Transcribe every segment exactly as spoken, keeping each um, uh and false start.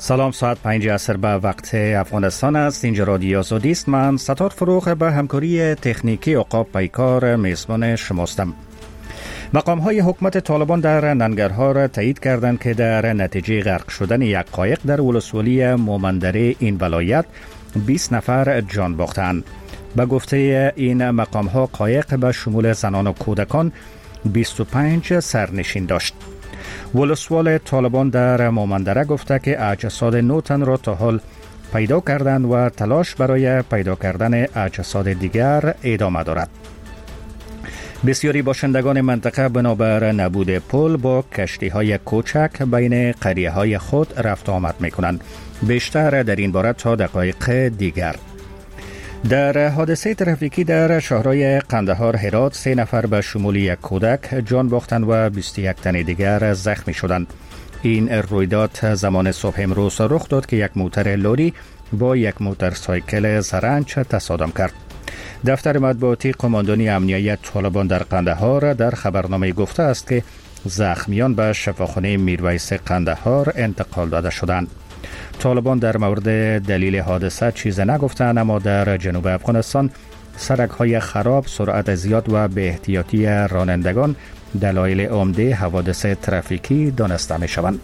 سلام، ساعت پنج عصر به وقت افغانستان است. اینجا رادیو آزادی است. من ستار فروغ به همکاری تکنیکی عقاب پیکار میزبان شماستم. مقام های حکومت طالبان در ننگرهار تایید کردند که در نتیجه غرق شدن یک قایق در ولسوالی مومندره این ولایت بیست نفر جان باختند. به گفته این مقام ها قایق به شمول زنان و کودکان بیست و پنج سرنشین داشت. ولسوال طالبان در مومندره گفته که اجساد نه تن را تا حال پیدا کردند و تلاش برای پیدا کردن اجساد دیگر ادامه دارد. بسیاری باشندگان منطقه بنابر نبود پل با کشتی های کوچک بین قریه های خود رفت آمد می کنند. بیشتر در این باره تا دقایق دیگر. در حادثه ترافیکی در شهرهای قندهار هرات سه نفر به شمول یک کودک جان باختند و بیست و یک تن دیگر زخمی شدند. این رویداد زمان صبح امروز رخ داد که یک موتر لوری با یک موتورسایکل زرنج تصادم کرد. دفتر مطبوعاتی قماندانی امنیت طالبان در قندهار در خبرنامه گفته است که زخمیان به شفاخانه میرویس قندهار انتقال داده شدند. طالبان در مورد دلیل حادثه چیز نگفتند، اما در جنوب افغانستان سرک های خراب، سرعت زیاد و بی احتیاطی رانندگان دلایل عمده حوادث ترافیکی دانسته می شوند.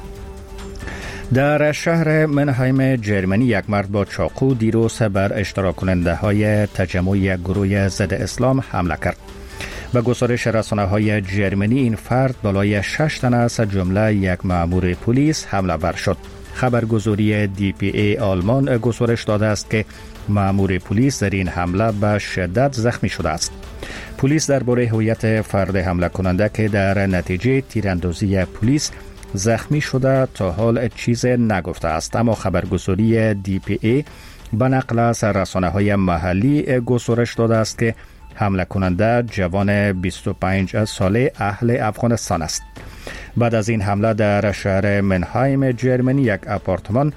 در شهر منهایم جرمنی یک مرد با چاقو دیروز بر اشتراک کننده های تجمع یک گروه ضد اسلام حمله کرد. به گزارش رسانه های جرمنی این فرد بالای شش تن از جمله یک مأمور پلیس حمله ور شد. خبرگزاری دی پی ای آلمان گزارش داده است که مأمور پلیس در این حمله به شدت زخمی شده است. پلیس درباره هویت فرد حمله کننده که در نتیجه تیراندازی پلیس زخمی شده تا حال چیز نگفته است، اما خبرگزاری دی پی ای به نقل از رسانه‌های محلی گزارش داده است که حمله کننده جوان بیست و پنج ساله اهل افغانستان است. بعد از این حمله در شهر منهایم جرمنی یک آپارتمان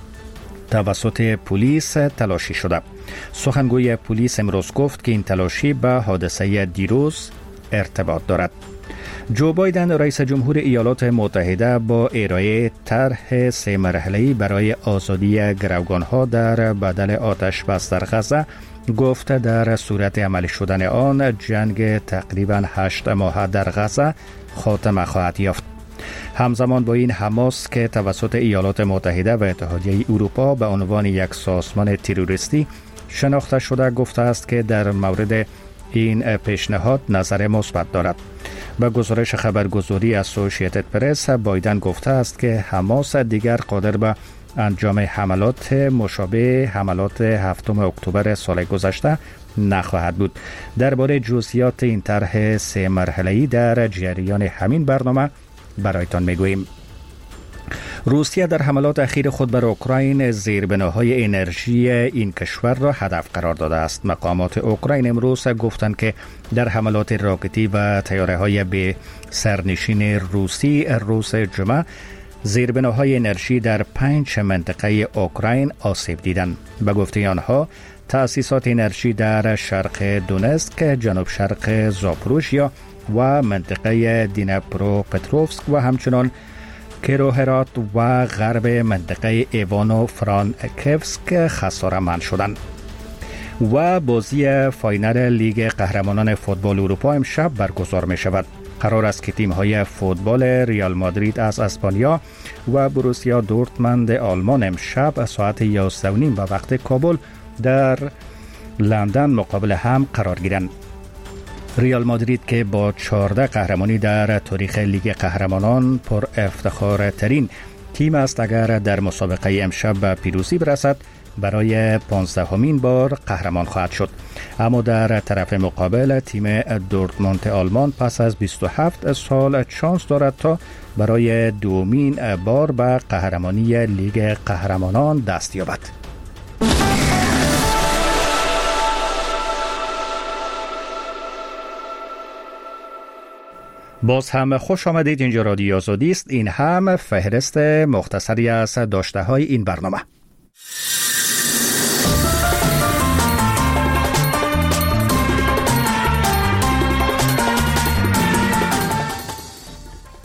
توسط پلیس تلاشی شده. سخنگوی پلیس امروز گفت که این تلاشی به حادثه دیروز ارتباط دارد. جو بایدن رئیس جمهور ایالات متحده با ارائه طرح سه مرحله‌ای برای آزادی گروگان‌ها در بدل آتش بس در غزه گفت در صورت عملی شدن آن جنگ تقریباً هشت ماه در غزه خاتمه خواهد یافت. همزمان با این حماس که توسط ایالات متحده و اتحادیه اروپا به عنوان یک سازمان تروریستی شناخته شده گفته است که در مورد این پیشنهاد نظر مثبت دارد. به گزارش خبرگزاری اسوسییتد پرس بایدن گفته است که حماس دیگر قادر به انجام حملات مشابه حملات هفتم اکتبر سال گذشته نخواهد بود. درباره جزئیات این طرح سه مرحله‌ای در جریان همین برنامه برایتان میگوییم. روسیه در حملات اخیر خود بر اوکراین زیربناهای انرژی این کشور را هدف قرار داده است. مقامات اوکراین امروز گفتند که در حملات راکتی و طیاره‌های به سرنشین روسی روز جمعه زیربناهای انرژی در پنج منطقه اوکراین آسیب دیدند. به گفته آنها تأسیسات انرژی در شرق دونتسک، جنوب شرق زاپروژیا و منطقه دینپرو پتروفسک و همچنان کیروهرات و غرب منطقه ایوانو فرانکیوسک خساره‌مند شدند. و بازی فاینال لیگ قهرمانان فوتبال اروپا امشب برگزار می شود. قرار است که تیم های فوتبال ریال مادرید از اسپانیا و بروسیا دورتموند آلمان امشب ساعت یازده و نیم به وقت کابل در لندن مقابل هم قرار گیرند. ریال مادرید که با چهارده قهرمانی در تاریخ لیگ قهرمانان پر افتخار ترین تیم است، اگر در مسابقه امشب به پیروزی برسد برای پانزدهمین بار قهرمان خواهد شد. اما در طرف مقابل تیم دورتموند آلمان پس از بیست و هفت سال چانس دارد تا برای دومین بار به قهرمانی لیگ قهرمانان دست یابد. باز هم خوش آمدید. اینجا رادیو آزادی است. این هم فهرست مختصری از داشته های این برنامه.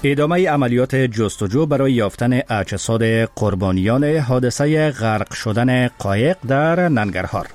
ادامه عملیات جستجو برای یافتن اجساد قربانیان حادثه غرق شدن قایق در ننگرهار.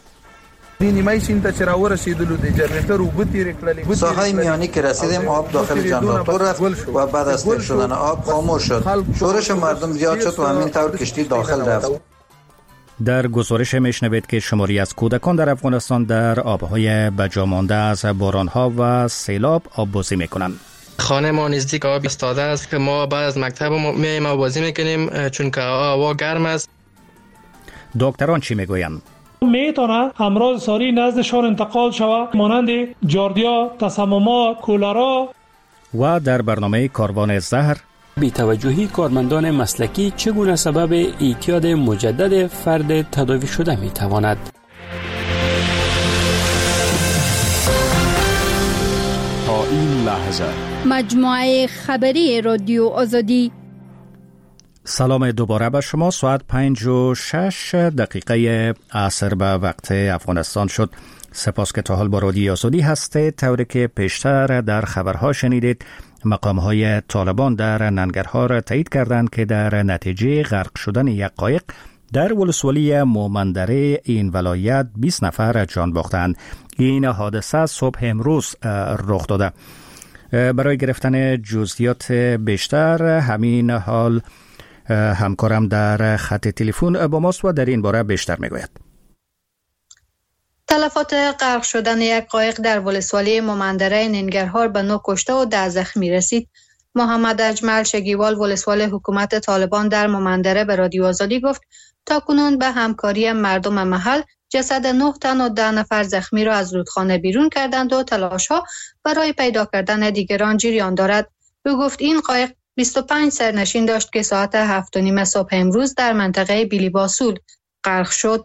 ساحه میانی که رسیدیم آب داخل جنراتور رفت و بعد از تیر شدن آب خاموش شد. شورش مردم زیاد شد و همین طور کشتی داخل رفت. در گزارش میشنوید که شماری از کودکان در افغانستان در آبهای بجامانده از بارانها و سیلاب آببازی میکنند. خانه ما نزدیک آب ایستاده است که ما بعد از مکتب میایم و بازی میکنیم چون که هوا گرم است. دکتران چی میگویند؟ میتونه امراض ساری نزدشان انتقال شود مانند جاردیا، تسممات، کولرا. و در برنامه کاروان زهر بی‌توجهی کارمندان مسلکی چگونه سبب اعتیاد مجدد فرد تداوی شده میتواند؟ تا این لحظه مجموعه خبری رادیو آزادی. سلام دوباره به شما. ساعت پنج و شش دقیقه عصر به وقت افغانستان شد. سپاس که تا حال با رادیو آزادی هستید. طوری که پیشتر در خبرها شنیدید، مقام‌های طالبان در ننگرهار تایید کردند که در نتیجه غرق شدن یک قایق در ولسوالی مومندره این ولایت بیست نفر جان باختند. این حادثه صبح امروز رخ داده. برای گرفتن جزئیات بیشتر همین حال همکارم در خط تلفن با ماست و در این باره بیشتر میگوید. تلفات غرق شدن یک قایق در ولسوالی مومندره ننگرهار به نه کشته و ده زخمی رسید. محمد اجمل شگیوال ولسوال حکومت طالبان در مومندره به رادیو آزادی گفت تا کنون به همکاری مردم محل جسد نه تن و ده نفر زخمی را از رودخانه بیرون کردند و تلاش‌ها برای پیدا کردن دیگران جریان دارد. او گفت این قایق بیست و پنج سرنشین داشت که ساعت هفت و نیم صبح امروز در منطقه بیلی باسول غرق شد.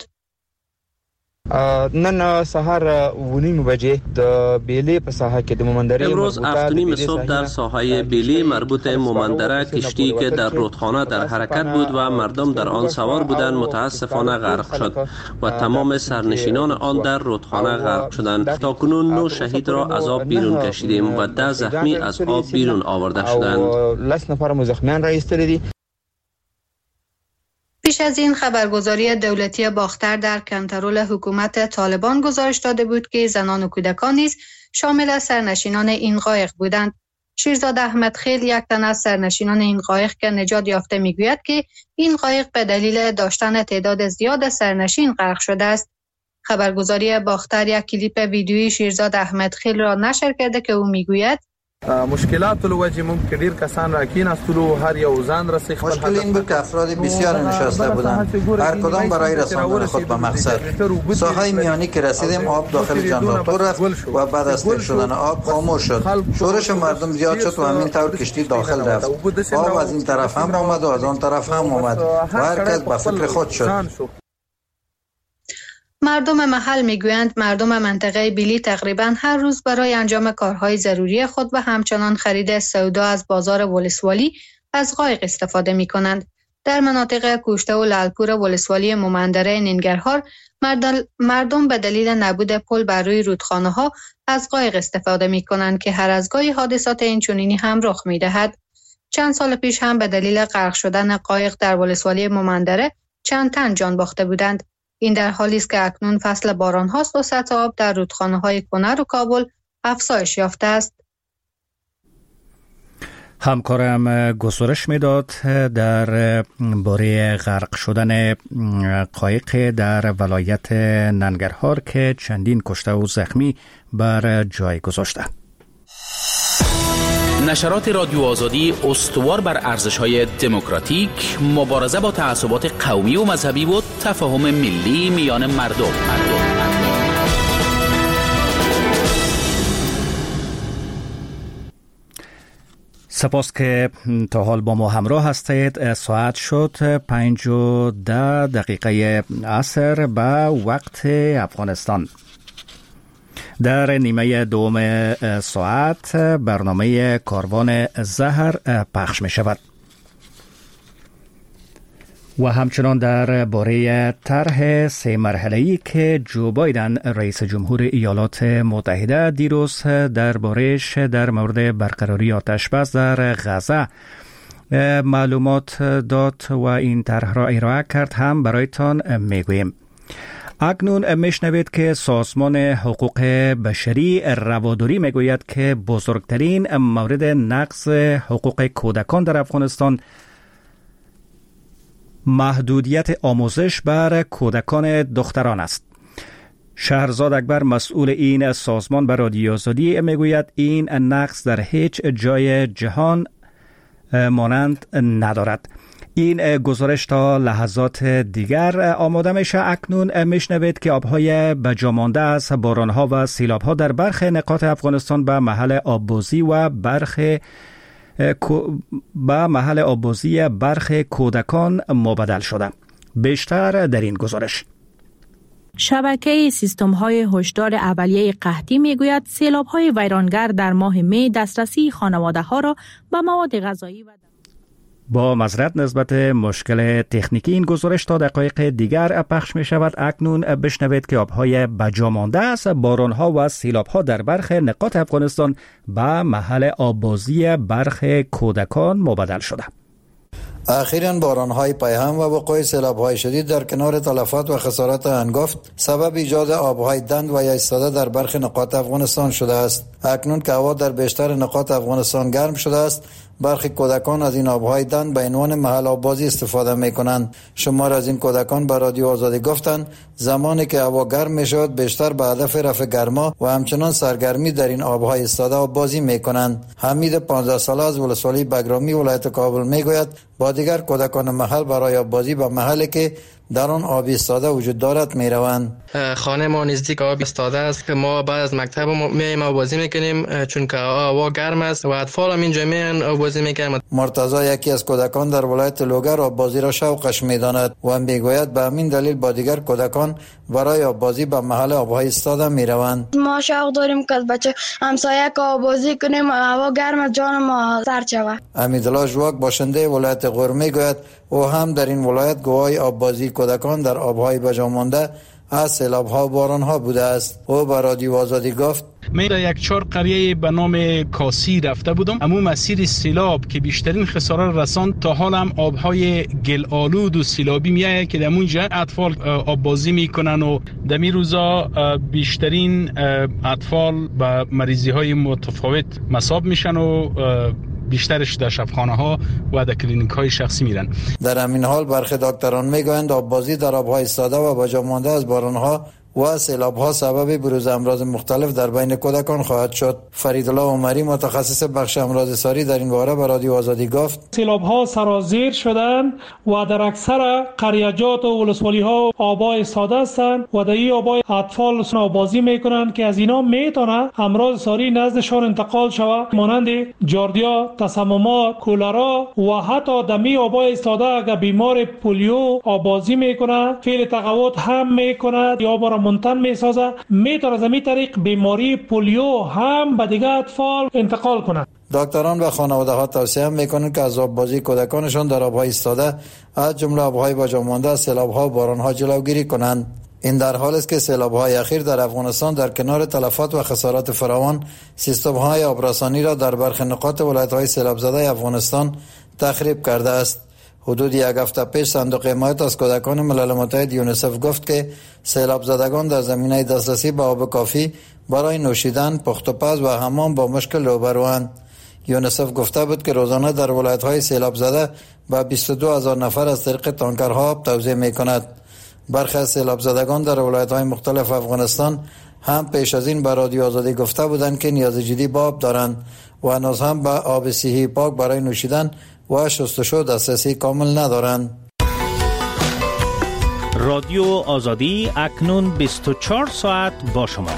نن سهار و نیم بجې د بیلی په ساحه کې د مومندره امروز هفت و نیم صبح در ساحه بیلی مربوط مومندره کشتی که در رودخانه در حرکت بود و مردم در آن سوار بودند متاسفانه غرق شد و تمام سرنشینان آن در رودخانه غرق شدند. تاکنون نه شهید را از آب بیرون کشیدیم و ده زخمی از آب بیرون آورده شدند. لس نفر مزخمیان را ایستاده دي. پیش از این خبرگزاری دولتی باختر در کنترل حکومت طالبان گزارش داده بود که زنان و کودکان نیز شامل سرنشینان این قایق بودند. شیرزاد احمد خیل یک تن از سرنشینان این قایق که نجات یافته میگوید که این قایق به دلیل داشتن تعداد زیاد سرنشین غرق شده است. خبرگزاری باختر یک کلیپ ویدیویی شیرزاد احمد خیل را نشر کرده که او میگوید مشکلات لوجه ممکن دیر کسان را کین استلو هر یو ځان رسې خپل مشکل این بود که افراد بسیار نشسته بودند، هر کدام برای رساندن خود به مقصد. ساحه میانی که رسیدیم آب داخل جنراتور رفت و بعد از تیر شدن آب خاموش شد. شورش مردم زیاد شد و همین طور کشتی داخل رفت. آب از این طرف هم آمد و از آن طرف هم آمد و هر کس به فکر خود شد. مردم محل میگویند مردم منطقه بیلی تقریبا هر روز برای انجام کارهای ضروری خود و همچنان خرید سودا از بازار ولسوالی از قایق استفاده می کنند. در مناطق کوشته و لالپور ولسوالی مومندره ننگرهار مردم به دلیل نبود پل بر روی رودخانه ها از قایق استفاده می کنند که هر از گاهی حادثات اینچنینی هم رخ می دهد. چند سال پیش هم به دلیل غرق شدن قایق در ولسوالی مومندره چند تن جان باخته بودند. این در حالی است که اکنون فصل باران هاست و سطح آب در رودخانه های کنر و کابل افزایش یافته است. همکارم گزارش میداد در باره غرق شدن قایق در ولایت ننگرهار که چندین کشته و زخمی بر جای گذاشته. نشرات رادیو آزادی استوار بر ارزش‌های دموکراتیک، مبارزه با تعصبات قومی و مذهبی و تفاهم ملی میان مردم. مردم. سپاس که تا حال با ما همراه هستید. ساعت شد پنج و ده دقیقه عصر به وقت افغانستان. در نیمه دوم ساعت برنامه کاروان زهر پخش می شود. و همچنان در باره طرح سه مرحله‌ای که جو بایدن رئیس جمهور ایالات متحده دیروز درباره‌اش در مورد برقراری آتش بس در غزه معلومات داد و این طرح را ارائه کرد هم برایتان میگوییم. اکنون میشنوید که سازمان حقوق بشری رواداری میگوید که بزرگترین مورد نقض حقوق کودکان در افغانستان محدودیت آموزش بر کودکان دختران است. شهرزاد اکبر مسئول این سازمان بر رادیو آزادی میگوید این نقض در هیچ جای جهان مانند ندارد. این گزارش تا لحظات دیگر آماده میشه. اکنون میشنوید که آبهای بجامانده از بارانها و سیلابها در برخی نقاط افغانستان به محل آببازی و برخی به محل آببازی برخی کودکان مبدل شده. بیشتر در این گزارش. شبکه سیستم‌های هشدار اولیه قحطی میگوید سیلاب‌های ویرانگر در ماه می دسترسی خانواده‌ها را به مواد غذایی و با معذرت نسبت مشکل تکنیکی این گزارش تا دقایق دیگر پخش می شود. اکنون بشنوید که آبهای بجامانده از بارانها و سیلابها در برخی نقاط افغانستان به محل آببازی برخی کودکان مبدل شده. اخیراً باران‌های پیهم و وقوع سیلاب‌های شدید در کنار تلفات و خسارات هنگفت سبب ایجاد آب‌های دند و یا ایستاده در برخی نقاط افغانستان شده است. اکنون که هوا در بیشتر نقاط افغانستان گرم شده است، برخی کودکان از این آب‌های دند به عنوان محل آببازی استفاده می‌کنند. شمار از این کودکان به رادیو آزادی گفتند زمانی که هوا گرم می‌شود بیشتر به هدف رفع گرما و همچنان سرگرمی در این آب‌های ایستاده آببازی می‌کنند. حمید پانزده ساله از ولسوالی بگرامی ولایت کابل می‌گوید با دیگر کودکان محل برای آببازی به محلی که در آن آب ایستاده وجود دارد میروند. خانه ما نزدیک آب ایستاده است که ما بعد از مکتب میایم آببازی میکنیم چون که هوا گرم است و اطفال هم اینجا میان آببازی میکنن. مرتضی یکی از کودکان در ولایت لوگر آببازی را شوقش میداند و میگوید به همین دلیل با دیگر کودکان برای آببازی به محل آبهای ایستاده میروند. ما شوق داریم که بچه همسایه که آببازی کنیم هوا گرم است جان ما سرد شود. امیدالله جواک باشنده ولایت غور میگوید او هم در این ولایت گواهی آببازی کودکان در آبهای بجامانده از سیلاب‌ها و باران‌ها بوده است. او به رادیو آزادی گفت من در یک چهار قریه به نام کاسی رفته بودم. امو مسیر سیلاب که بیشترین خساره رساند تا حال هم آبهای گل آلود و سیلابی میایه که در اونجا اطفال آببازی میکنن و در می روزا بیشترین اطفال به مریضی های متفاوت مصاب میشن و بیشترش در شفاخانه ها و در کلینیک های شخصی میرن. در همین حال برخی دکتران میگویند آببازی در آبهای ایستاده و بجامانده از بارانها و سیلاب‌ها سبب بروز امراض مختلف در بین کودکان خواهد شد. فریدالله عمری متخصص بخش امراض ساری در این باره به رادیو آزادی گفت سیلاب‌ها سرازیر شدند و در اکثر قریه‌جات و ولسوالی‌ها آب‌ها ایستاده هستند و در این آب‌ها اطفال آببازی می‌کنند که از اینا میتونه امراض ساری نزدشان انتقال شود مانند جاردیا، تسممات، کولرا و حتی دمی آب‌های ایستاده اگر بیمار پولیو آببازی می‌کنه فعل تقوت هم می‌کند یا برای منتن میسازه میتونه از این طریق بیماری پولیو هم به دیگر اطفال انتقال کنه. دکتران و خانواده ها توصیه میکنند که از آببازی کودکانشان در آبهای ایستاده از جمله آبهای بجامانده از سیلاب‌ها و باران‌ها جلوگیری کنند. این در حالی است که سیلاب‌های اخیر در افغانستان در کنار تلفات و خسارات فراوان سیستم‌های آبرسانی را در برخی نقاط ولایت‌های سیلاب زده افغانستان تخریب کرده است. حدود یک هفته پیش صندوق حمایت از کودکان ملل متحد یونیسف گفت که سیلاب زدگان در زمینه دسترسی به آب کافی برای نوشیدن، پخت و پز و حمام با مشکل روبروند. یونیسف گفته بود که روزانه در ولایت‌های سیلاب زده به بیست و دو هزار نفر از طریق تانکرها آب توزیع می‌کند. برخی از سیلاب زدگان در ولایت‌های مختلف افغانستان هم پیش از این به رادیو آزادی گفته بودند که نیاز جدی به آب دارند و هنوز هم به آب صحی پاک برای نوشیدن و شستشو دسترسی کامل ندارند. رادیو آزادی اکنون بیست و چهار ساعت با شما.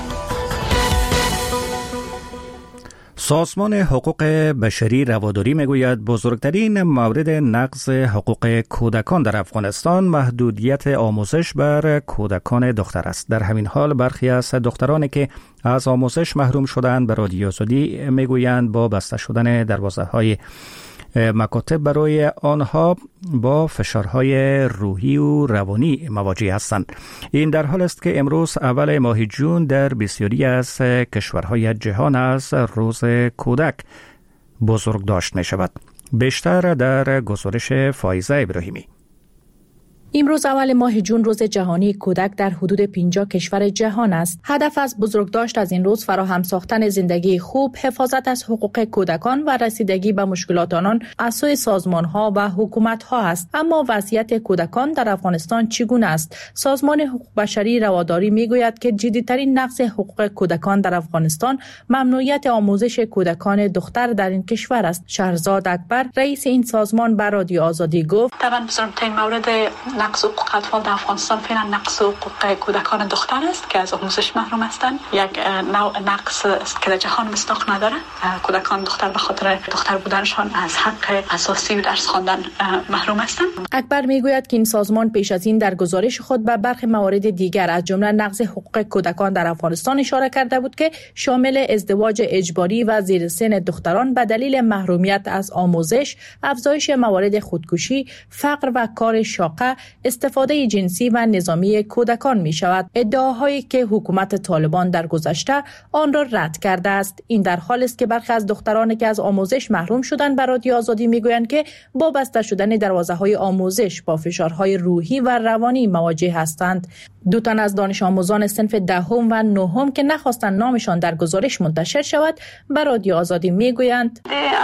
سازمان حقوق بشری رواداری میگوید بزرگترین مورد نقض حقوق کودکان در افغانستان محدودیت آموزش بر کودکان دختر است. در همین حال برخی از دخترانی که از آموزش محروم شدند به رادیو آزادی میگویند با بسته شدن دروازه‌های مکاتب برای آنها با فشارهای روحی و روانی مواجه هستند. این در حال است که امروز اول ماه جون در بسیاری از کشورهای جهان از روز کودک بزرگ داشت می شود. بیشتر در گزارش فایزه ابراهیمی. امروز اول ماه جون روز جهانی کودک در حدود پنجاه کشور جهان است. هدف از بزرگداشت از این روز فراهم ساختن زندگی خوب، حفاظت از حقوق کودکان و رسیدگی به مشکلات آنان از سوی سازمان‌ها و حکومت‌ها است. اما وضعیت کودکان در افغانستان چگونه است؟ سازمان حقوق بشری رواداری می‌گوید که جدی‌ترین نقض حقوق کودکان در افغانستان ممنوعیت آموزش کودکان دختر در این کشور است. شهرزاد اکبر رئیس این سازمان به رادیو آزادی گفت: طبعا بزرگترین مورد نقض حقوق اطفال در افغانستان فعلا نقض حقوق کودکان دختر است که از آموزش محروم هستند. یک نوع نقض است که در جهان مصداق نداره. کودکان دختر به خاطر دختر بودنشان از حق اساسی و درس خواندن محروم هستند. اکبر میگوید که این سازمان پیش از این در گزارش خود به برخی موارد دیگر از جمله نقض حقوق کودکان در افغانستان اشاره کرده بود که شامل ازدواج اجباری و زیر سن دختران به دلیل محرومیت از آموزش، افزایش موارد خودکشی، فقر و کار شاقه، استفاده جنسی و نظامی کودکان می شود. ادعاهایی که حکومت طالبان در گذشته آن را رد کرده است. این در حال است که برخی از دخترانی که از آموزش محروم شدند به رادیو آزادی می گویند که با بسته شدن دروازه‌های آموزش با فشارهای روحی و روانی مواجه هستند. دو تن از دانش آموزان صنف دهم و نهم که نخواستند نامشان در گزارش منتشر شود به رادیو آزادی می گویند: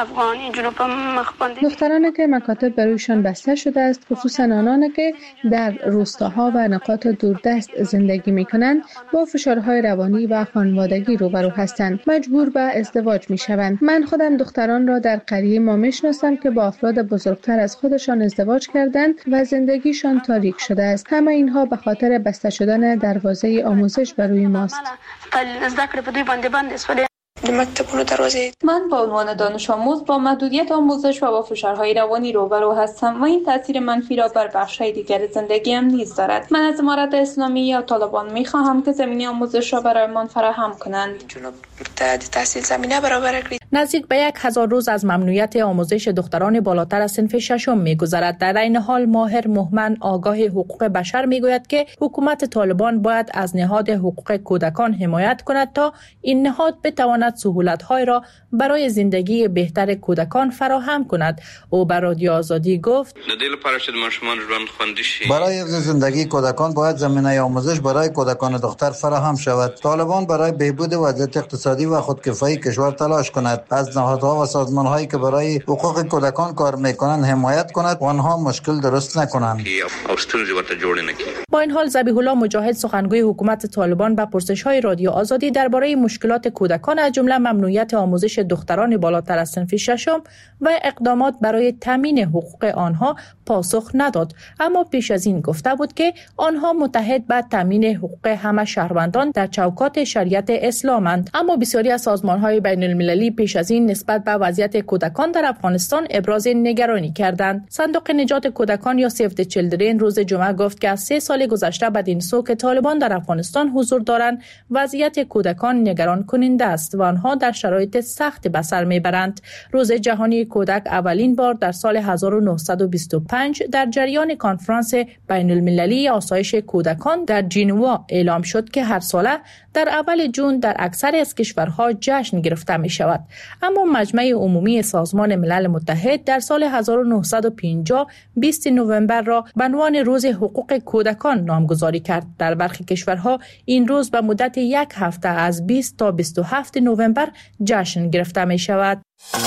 دخترانی که مکاتب برایشان بسته شده است، خصوصا آنان که در روستاها و نقاط دوردست زندگی می کنند، با فشارهای روانی و خانوادگی روبرو هستند. مجبور به ازدواج می شوند. من خودم دختران را در قریه ما می شناسم که با افراد بزرگتر از خودشان ازدواج کردند و زندگیشان تاریک شده است. همه اینها به خاطر بسته شدن دروازه آموزش بر روی ماست. من به عنوان دانش آموز با محدودیت آموزش و با فشارهای روانی روبرو هستم و این تاثیر منفی را بر بخش‌های دیگر زندگیم نیز دارد. من از امارت اسلامی یا طالبان می خواهم که زمینه آموزش را برایمان فراهم کنند. نزدیک به یک هزار روز از ممنوعیت آموزش دختران بالاتر از صنف ششم می‌گذرد. در این حال ماهر مهمن آگاه حقوق بشر می‌گوید که حکومت طالبان باید از نهاد حقوق کودکان حمایت کند تا این نهاد بتواند سهولت‌های را برای زندگی بهتر کودکان فراهم کند. او بر رادیو آزادی گفت: برای حفظ زندگی کودکان باید زمینه آموزش برای کودکان دختر فراهم شود. طالبان برای بهبود وضعیت اقتصادی و خودکفایی کشور تلاش کند، از نهادها و سازمان‌هایی که برای حقوق کودکان کار می‌کنند حمایت کند و آنها مشکل درست نکنند. با این حال ذبیح الله مجاهد سخنگوی حکومت طالبان به پرسش‌های رادیو آزادی درباره مشکلات کودکان از جمله ممنوعیت آموزش دختران بالاتر از صنف ششم و اقدامات برای تامین حقوق آنها پاسخ نداد، اما پیش از این گفته بود که آنها متحد به تامین حقوق همه شهروندان در چوکات شریعت اسلامند. اما بسیاری از سازمان‌های بین‌المللی پیش از این نسبت به وضعیت کودکان در افغانستان ابراز نگرانی کردند. صندوق نجات کودکان یا سیو دی چیلدرن روز جمعه گفت که از سه سال گذشته بدین سو که طالبان در افغانستان حضور دارند، وضعیت کودکان نگران کننده است و آنها در شرایط سخت به سر میبرند. روز جهانی کودک اولین بار در سال هزار و نهصد و بیست و پنج در جریان کنفرانس بین‌المللی آسایش کودکان در ژنوا اعلام شد که هر ساله در اول جون در اکثر از کشورها جشن گرفته می شود. اما مجمع عمومی سازمان ملل متحد در سال هزار و نهصد و پنجاه بیست نوامبر را به عنوان روز حقوق کودکان نامگذاری کرد. در برخی کشورها این روز به مدت یک هفته از بیست تا بیست و هفت نوامبر جشن گرفته می شود.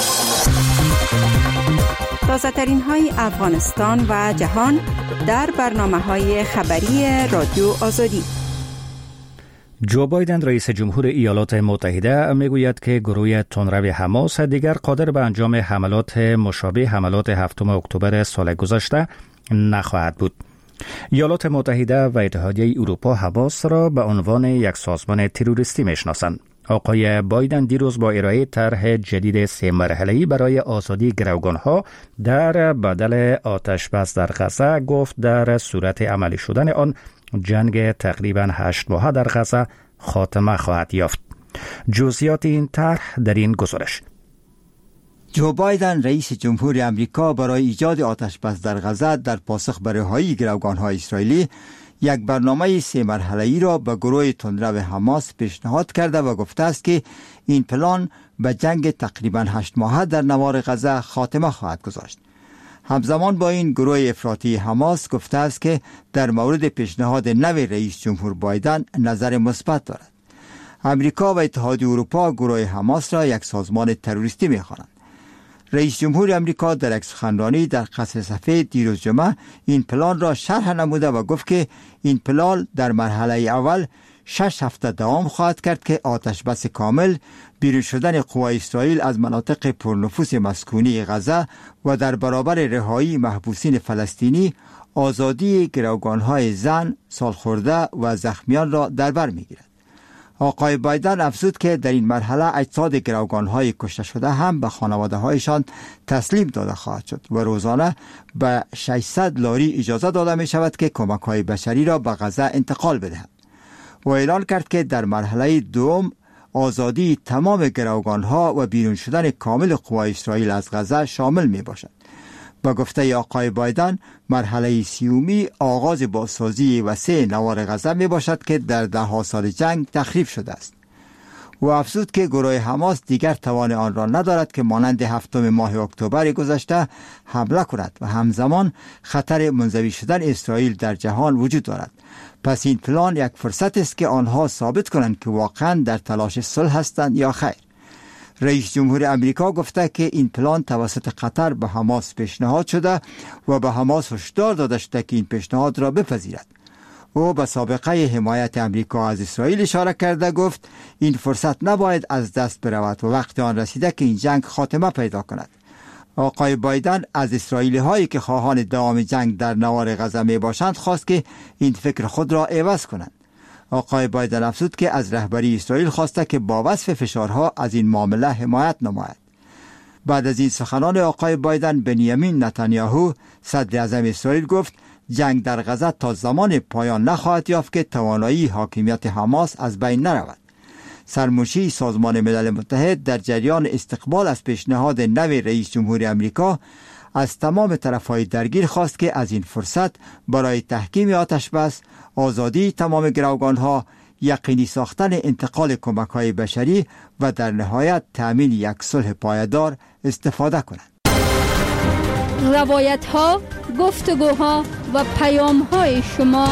تازه ترین های افغانستان و جهان در برنامه های خبری رادیو آزادی. جو بایدن رئیس جمهور ایالات متحده میگوید که گروه تندرو حماس دیگر قادر به انجام حملات مشابه حملات هفتم اکتبر سال گذشته نخواهد بود. ایالات متحده و اتحادیه اروپا حماس را به عنوان یک سازمان تروریستی میشناسند. آقای بایدن دیروز با ارائه طرح جدید سه مرحله‌ای برای آزادی گروگان‌ها در بدل آتش بس در غزه گفت در صورت عملی شدن آن جنگ تقریباً هشت ماهه در غزه خاتمه خواهد یافت. جزئیات این طرح در این گزارش. جو بایدن رئیس جمهور امریکا برای ایجاد آتش بس در غزه در پاسخ به رهایی گروگان‌های اسرائیلی یک برنامه سه مرحله‌ای را به گروه تندرو حماس پیشنهاد کرده و گفته است که این پلان به جنگ تقریباً هشت ماهه در نوار غزه خاتمه خواهد گذاشت. همزمان با این گروه افراطی حماس گفته است که در مورد پیشنهاد نو رئیس جمهور بایدن نظر مثبت دارد. امریکا و اتحادیه اروپا گروه حماس را یک سازمان تروریستی می‌خوانند. رئیس جمهور امریکا در یک سخنرانی در قصر سفید دیروز جمعه این پلان را شرح نموده و گفت که این پلان در مرحله اول شش هفته دوام خواهد کرد که آتش بس کامل، بیرون شدن قوای اسرائیل از مناطق پرنفوذ مسکونی غزه و در برابر رهایی محبوسین فلسطینی، آزادی گروگان‌های زن، سالخورده و زخمیان را در بر می‌گیرد. آقای بایدن افزود که در این مرحله اجساد گروگان‌های کشته شده هم به خانواده‌هایشان تسلیم داده خواهد شد و روزانه به ششصد لاری اجازه داده می شود که کمک‌های بشری را به غزه انتقال بدهند. و اعلان کرد که در مرحله دوم آزادی تمام گروگان‌ها و بیرون شدن کامل قوای اسرائیل از غزه شامل می باشد. با گفته آقای بایدن، مرحله سیومی آغاز بازسازی وسیع نوار غزه می باشد که در ده ها سال جنگ تخریب شده است. و افزود که گروه حماس دیگر توان آن را ندارد که مانند هفتم ماه اکتبر گذشته حمله کند و همزمان خطر منزوی شدن اسرائیل در جهان وجود دارد. پس این پلان یک فرصت است که آنها ثابت کنند که واقعا در تلاش صلح هستند یا خیر. رئیس جمهور امریکا گفته که این پلان توسط قطر به حماس پیشنهاد شده و به حماس هشدار داده شده که این پیشنهاد را بپذیرد. او به سابقه حمایت امریکا از اسرائیل اشاره کرده گفت این فرصت نباید از دست برود و وقت آن رسیده که این جنگ خاتمه پیدا کند. آقای بایدن از اسرائیلی هایی که خواهان دوام جنگ در نوار غزه می باشند خواست که این فکر خود را عوض کنند. آقای بایدن افزود که از رهبری اسرائیل خواسته که با وصف فشارها از این معامله حمایت نماید. بعد از این سخنان آقای بایدن، بنیامین نتانیاهو صدر اعظم اسرائیل گفت جنگ در غزه تا زمان پایان نخواهد یافت که توانایی حاکمیت حماس از بین نرود. سرمنشی سازمان ملل متحد در جریان استقبال از پیشنهاد نو رئیس جمهور امریکا از تمام طرف‌های درگیر خواست که از این فرصت برای تحکیم آتش بس، آزادی تمام گروگان‌ها، یقینی ساختن انتقال کمک‌های بشری و در نهایت تأمین یک صلح پایدار استفاده کنند. روایت‌ها، گفتگوها و پیام‌های شما.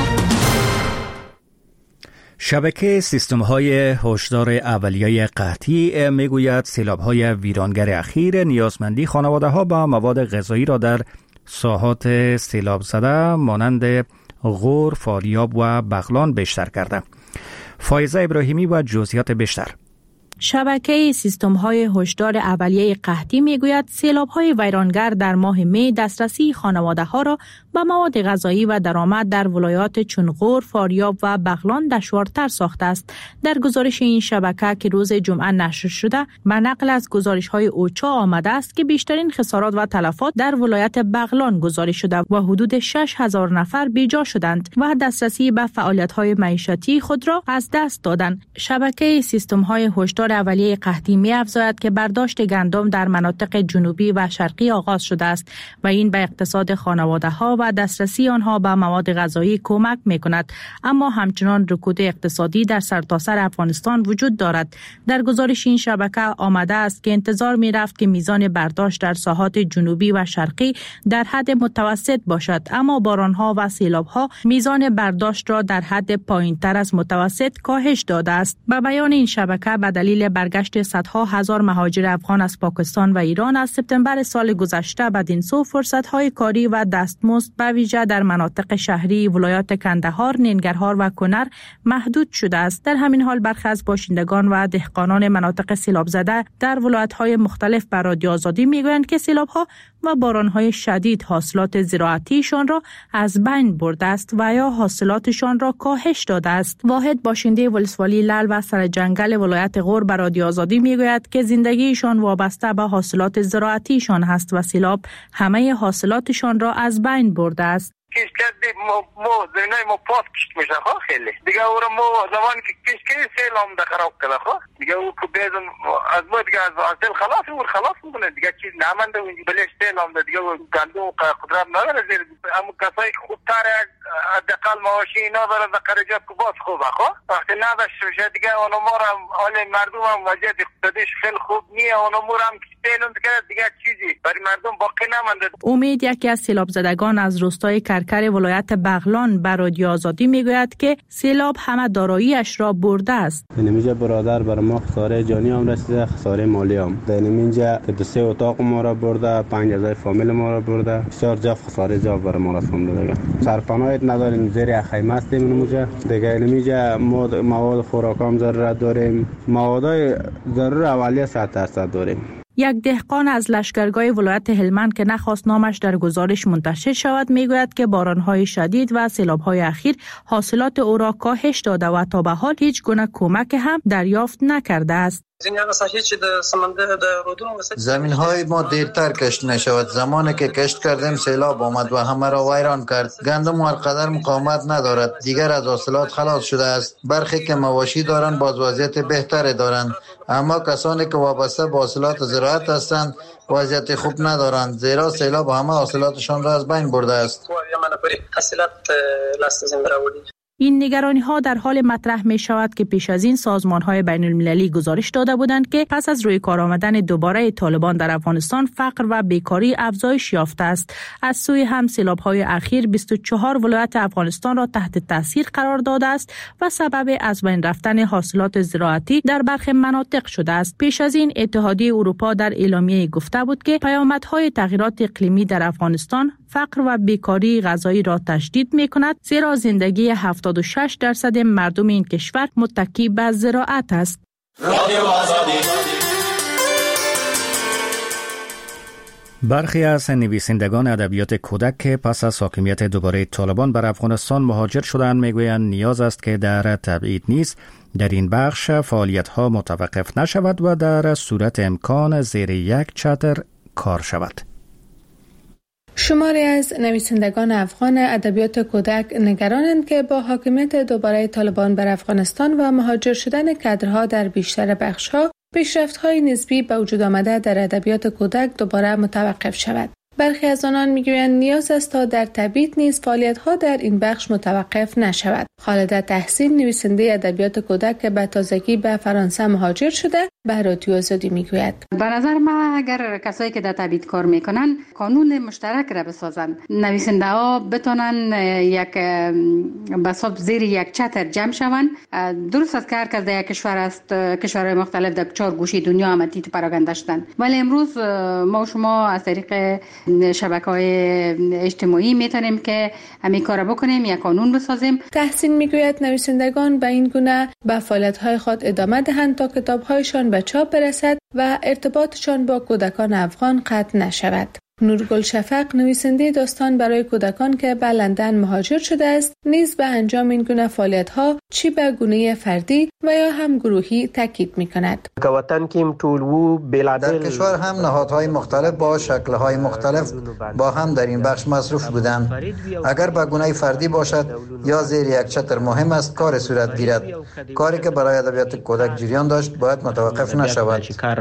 شبکه سیستم‌های هشدار اولیه قحطی میگوید سیلاب‌های ویرانگر اخیر نیازمندی خانواده‌ها با مواد غذایی را در ساحات سیلاب زده مانند غور، فاریاب و بغلان بیشتر کرده. فایزه ابراهیمی و جزئیات بیشتر. شبکه سیستم‌های هشدار اولیه قحطی میگوید سیلاب‌های ویرانگر در ماه می دسترسی خانواده‌ها را به مواد غذایی و درآمد در ولایات چون غور، فاریاب و بغلان دشوارتر ساخته است. در گزارش این شبکه که روز جمعه نشر شده، به نقل از گزارش‌های اوچا آمده است که بیشترین خسارات و تلفات در ولایت بغلان گزارش شده و حدود شش هزار نفر بیجا شدند و دسترسی به فعالیت‌های معیشتی خود را از دست دادند. شبکه سیستم‌های هشدار اولیه قحطی می افزاید که برداشت گندم در مناطق جنوبی و شرقی آغاز شده است و این به اقتصاد خانواده‌ها و دسترسی آنها به مواد غذایی کمک می کند، اما همچنان رکود اقتصادی در سرتاسر افغانستان وجود دارد. در گزارش این شبکه آمده است که انتظار می رفت که میزان برداشت در ساحات جنوبی و شرقی در حد متوسط باشد، اما بارانها و سیلاب‌ها میزان برداشت را در حد پایین‌تر از متوسط کاهش داده است. به بیان این شبکه به دلیل برگشت صدها هزار مهاجر افغان از پاکستان و ایران از سپتامبر سال گذشته بدین سو فرصت‌های کاری و دستمزد به ویژه در مناطق شهری ولایات کندهار، ننگرهار و کنر محدود شده است. در همین حال برخی از باشندگان و دهقانان مناطق سیلاب زده در ولایت‌های مختلف به رادیو آزادی میگویند که سیلاب‌ها و باران‌های شدید حاصلات زراعتیشان را از بین برده است و یا حاصلاتشان را کاهش داده است. واحد باشنده ولسوالی لعل و سرجنگل ولایت غور به رادیو آزادی میگوید که زندگیشان وابسته به حاصلات زراعتیشان هست و سیلاب همه حاصلاتشان را از بین برده است. کش کردیم مو زمینای ما پاس کشت میشه خو خیلی دیگه او رو مو زمانی که کش کردیم سیلام ده خراب کرده خو دیگه او که بیزن از ما دیگه از سیل خلاص او خلاص میکنه دیگه چیز نمانده و بلش سیلام ده دیگه گندم قدرت نداره زیر اما کسایی که خوبتر دقل معاشی اینا داره در خرجات که باز خوبه خو وقتی نداشت میشه دیگه اونو ما رو حال مردم هم وضعیت اقتصادیش خیلی خوب نیه اونو ما رو هم سیلم دیگه دیگه چیزی برای مردم باقی نمانده. امید یکی از سیلاب زدگان از روستای کرکر ولایت بغلان به رادیو آزادی میگوید که سیلاب همه داراییش را برده است. اینجا برادر بر ما خساره جانی هم رسیده، خساره مالی هم. در اینجا دو سه اتاق ما را برده، پنج ازای فامیل ما را برده، بسیار جا خساره جا بر ما رسونده دیگه. سرپناهی نداریم، زیر خیمه هستیم اینجا. دیگه اینجا مواد خوراکام ضرورت داریم، موادای ضرور اولیه صد درصد داریم. یک دهقان از لشکرگاه ولایت هلمند که نخواست نامش در گزارش منتشر شود میگوید که بارانهای شدید و سیلاب‌های اخیر حاصلات او را کاهش داده و تا به حال هیچ گونه کمک هم دریافت نکرده است. زمین های ما دیرتر کشت نشود. زمانی که کشت کردیم سیلاب آمد و همه را ویران کرد. گندم هر قدر مقاومت ندارد، دیگر از حاصلات خلاص شده است. برخی که مواشی دارند باز وضعیت بهتری دارند، اما کسانی که وابسته به حاصلات زراعت هستند وضعیت خوب ندارند، زیرا سیلاب همه حاصلاتشان را از بین برده است. این نگرانی ها در حال مطرح می شود که پیش از این سازمان های بین المللی گزارش داده بودند که پس از روی کار آمدن دوباره طالبان در افغانستان فقر و بیکاری افزایش یافته است. از سوی هم سیلاب های اخیر بیست و چهار ولایت افغانستان را تحت تاثیر قرار داده است و سبب از بین رفتن حاصلات زراعتی در برخی مناطق شده است. پیش از این اتحادیه اروپا در اعلامیه گفته بود که پیامدهای تغییرات اقلیمی در افغانستان فقر و بیکاری غذایی را تشدید می کند، زیرا زندگی هفتاد و شش درصد مردم این کشور متکی به زراعت است. برخی از نویسندگان ادبیات کودک که پس از حاکمیت دوباره طالبان بر افغانستان مهاجر شدند میگویند نیاز است که در تبعید نیز در این بخش فعالیت‌ها متوقف نشود و در صورت امکان زیر یک چتر کار شود. شماری از نویسندگان افغان ادبیات کودک نگرانند که با حاکمیت دوباره طالبان بر افغانستان و مهاجر شدن کادرها در بیشتر بخش‌ها پیشرفت‌های نسبی به وجود آمده در ادبیات کودک دوباره متوقف شود. برخی از آنان میگویند نیاز است تا در تبعید نیز فعالیت‌ها در این بخش متوقف نشود. خالده تحسین نویسنده ادبیات کودک که به تازگی به فرانسه مهاجر شده به رادیو آزادی میگوید: به نظر ما اگر کسایی که در تبعید کار میکنن قانون مشترک را بسازن، نویسنده ها بتونن یک بساب زیر یک چتر جمع شوند. درست است که هر کس در یک کشور است، کشورهای مختلف در چهار گوشه دنیا هم تیت پراگنده شدن، ولی امروز ما و شما از طریق شبکه‌های اجتماعی میتونیم که همین کارا بکنیم، یک قانون بسازیم. تحسین میگوید نویسندگان به این گونه به فعالیت‌های خود ادامه دهند تا کتاب‌هایشان به چاپ برسد و ارتباطشان با کودکان افغان قطع نشود. نورگل شفق نویسنده داستان برای کودکان که به لندن مهاجر شده است نیز به انجام این گونه فعالیت‌ها چی به گونه فردی و یا هم گروهی تاکید می‌کند. در کشور هم نهادهای مختلف با شکل‌های مختلف با هم در این بخش مصروف بودند. اگر به گونه فردی باشد یا زیر یک چتر مهم است کار صورت گیرد. کاری که برای ادبیات کودک جریان داشت باید متوقف نشود.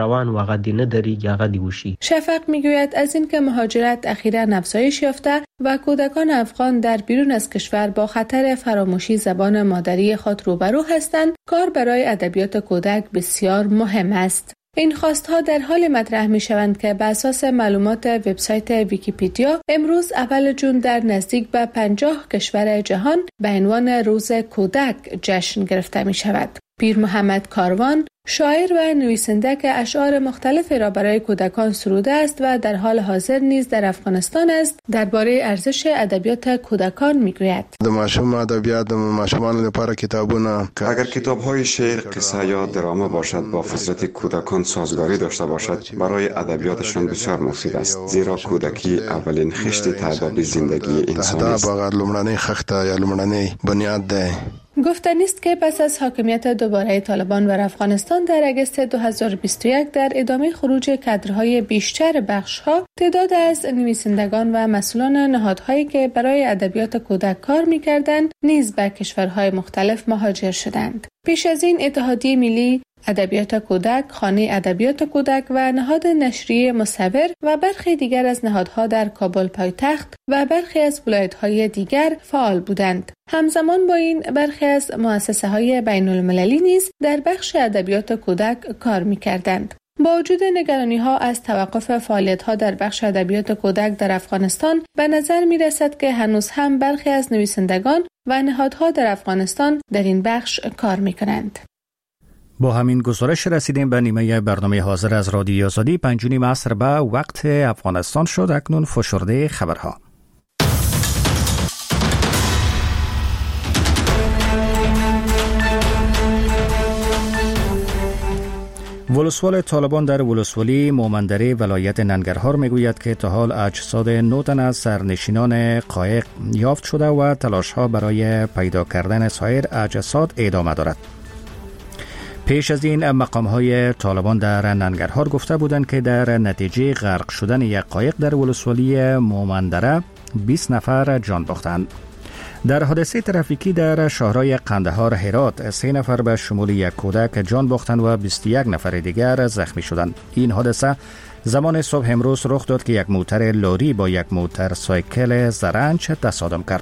شفق می‌گوید از این که مهاجرت اخیراً افزایش یافته و کودکان افغان در بیرون از کشور با خطر فراموشی زبان مادری خود روبرو هستند، کار برای ادبیات کودک بسیار مهم است. این خواستها در حال مطرح می شوند که بر اساس معلومات وبسایت ویکی‌پدیا امروز اول جون در نزدیک به پنجاه کشور جهان به عنوان روز کودک جشن گرفته می شود. پیر محمد کاروان شاعر و نویسنده که اشعار مختلفی را برای کودکان سروده است و در حال حاضر نیز در افغانستان است، درباره ارزش ادبیات کودکان میگوید: د ماشوم ادبیات د ماشومان لپاره کتابونه، اگر کتاب‌های شعر، قصه یا درامه باشد با فطرت کودکان سازگاری داشته باشد، برای ادبیاتشان بسیار مفید است، زیرا کودکی اولین خشت تعداد زندگی انسانی است. دا باغ لومړنی خښته یا لومړنی بنیاد ده گفتنی است که پس از حاکمیت دوباره طالبان بر افغانستان در اگست دو هزار و بیست و یک در ادامه خروج کادرهای بیشتر بخش‌ها، تعداد از نویسندگان و مسئولان نهادهایی که برای ادبیات کودک کار می‌کردند نیز به کشورهای مختلف مهاجر شدند. پیش از این اتحادیه ملی ادبیات کودک، خانه ادبیات کودک و نهاد نشریه مصور و برخی دیگر از نهادها در کابل پایتخت و برخی از ولایت‌های دیگر فعال بودند. همزمان با این برخی از مؤسسه‌های بین‌المللی نیز در بخش ادبیات کودک کار می‌کردند. با وجود نگرانی‌ها از توقف فعالیت‌ها در بخش ادبیات کودک در افغانستان، به نظر می‌رسد که هنوز هم برخی از نویسندگان و نهادها در افغانستان در این بخش کار می‌کنند. با همین گزارش رسیدیم به نیمه برنامه حاضر از رادیو آزادی. پنج نیم عصر به وقت افغانستان شد. اکنون فشرده خبرها. ولسوال طالبان در ولسوالی مومندره ولایت ننگرهار میگوید که تا حال اجساد نه تن از سرنشینان قایق یافت شده و تلاش‌ها برای پیدا کردن سایر اجساد ادامه دارد. پیش از این مقام‌های طالبان در ننگرهار گفته بودند که در نتیجه غرق شدن یک قایق در ولسوالی مومندره بیست نفر جان باختند. در حادثه ترافیکی در شهرهای قندهار هرات سه نفر به شمول یک کودک جان باختند و بیست و یک نفر دیگر زخمی شدند. این حادثه زمان صبح امروز رخ داد که یک موتر لاری با یک موتورسایکل زرنج تصادم کرد.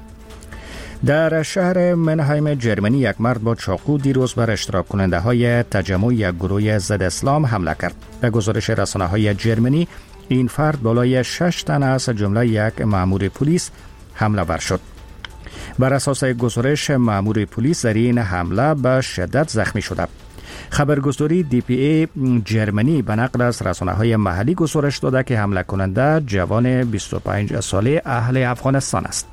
در شهر منهایم جرمنی یک مرد با چاقو دیروز بر اشتراک کننده های تجمع یک گروه ضد اسلام حمله کرد. به گزارش رسانه های جرمنی این فرد بالای شش تن از جمله یک مأمور پلیس حمله ور شد. بر اساس گزارش مأمور پلیس در این حمله به شدت زخمی شده. خبرگزاری دی پی ای جرمنی به نقل از رسانه های محلی گزارش داده که حمله کننده جوان بیست و پنج ساله اهل افغانستان است.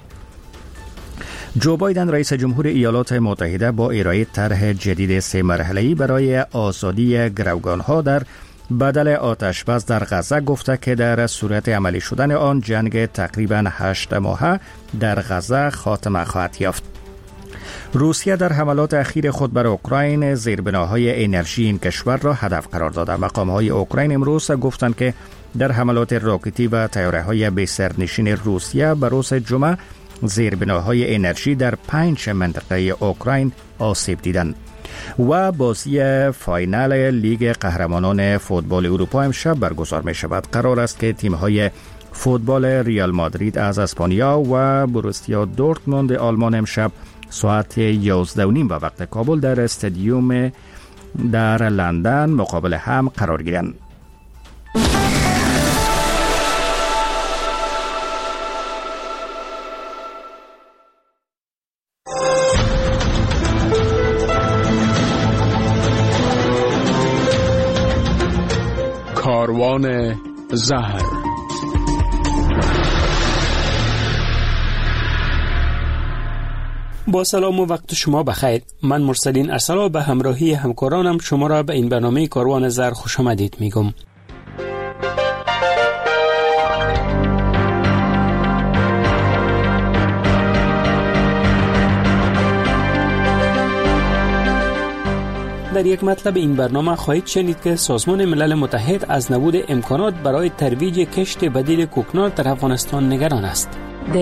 جو بایدن رئیس جمهور ایالات متحده با ارائه طرح جدید سه مرحله‌ای برای آزادی گروگان‌ها در بدل آتش بس در غزه گفته که در صورت عملی شدن آن جنگ تقریباً هشت ماهه در غزه خاتمه خواهد یافت. روسیه در حملات اخیر خود بر اوکراین زیربناهای انرژی این کشور را هدف قرار داده. مقام‌های اوکراین امروز گفتند که در حملات راکتی و طیاره‌های بی سرنشین روسیه به روز جمعه زیربناهای انرژی در پنج منطقه اوکراین آسیب دیدند. و بازی فاینال لیگ قهرمانان فوتبال اروپا امشب برگزار می شود. قرار است که تیم‌های فوتبال ریال مادرید از اسپانیا و بروسیا دورتموند آلمان امشب ساعت یازده و نیم به وقت کابل در استادیوم در لندن مقابل هم قرار گیرند. کاروان زهر. با سلام و وقت شما بخیر. من مرسلین ارسلا به همراهی همکارانم شما را به این برنامه کاروان زهر خوش آمدید میگم. در یک مطلب این برنامه خواهید شنید که سازمان ملل متحد از نبود امکانات برای ترویج کشت بدیل کوکنار در افغانستان نگران است.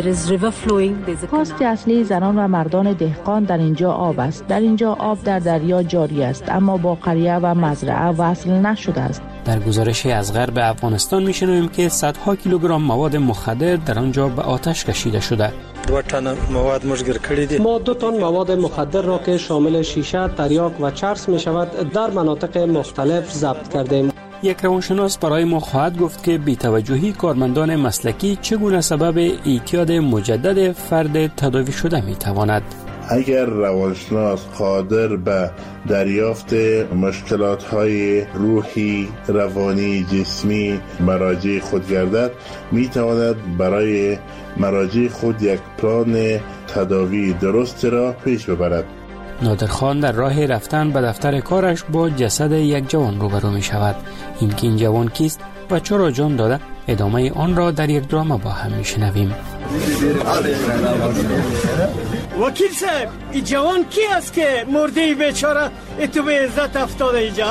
کاست اصلی زنان و مردان دهقان در اینجا آب است. در اینجا آب در دریا جاری است اما با قریه و مزرعه وصل نشده است. در گزارشی از غرب افغانستان میشنویم که صدها کیلوگرم مواد مخدر در آنجا به آتش کشیده شده. دو تن مواد مشگیر کردی دی. ما دو تن مواد مخدر را که شامل شیشه، تریاک و چرس می شود در مناطق مختلف ضبط کردیم. یک روانشناس برای ما خواهد گفت که بی‌توجهی کارمندان مسلکی چگونه سبب اعتیاد مجدد فرد تداوی شده می تواند. اگر روانشناس قادر به دریافت مشکلات‌های روحی، روانی، جسمی مراجع خود گردد، می تواند برای مراجع خود یک پلان تداوی درست را پیش ببرد. نادر خان در راه رفتن به دفتر کارش با جسد یک جوان روبرو می شود. این که این جوان کیست و چرا جان داده؟ ادامه آن را در یک درام با هم می شنویم. وکیل صاحب این جوان کی است که مرده بیچاره تو به عزت افتاده اینجا؟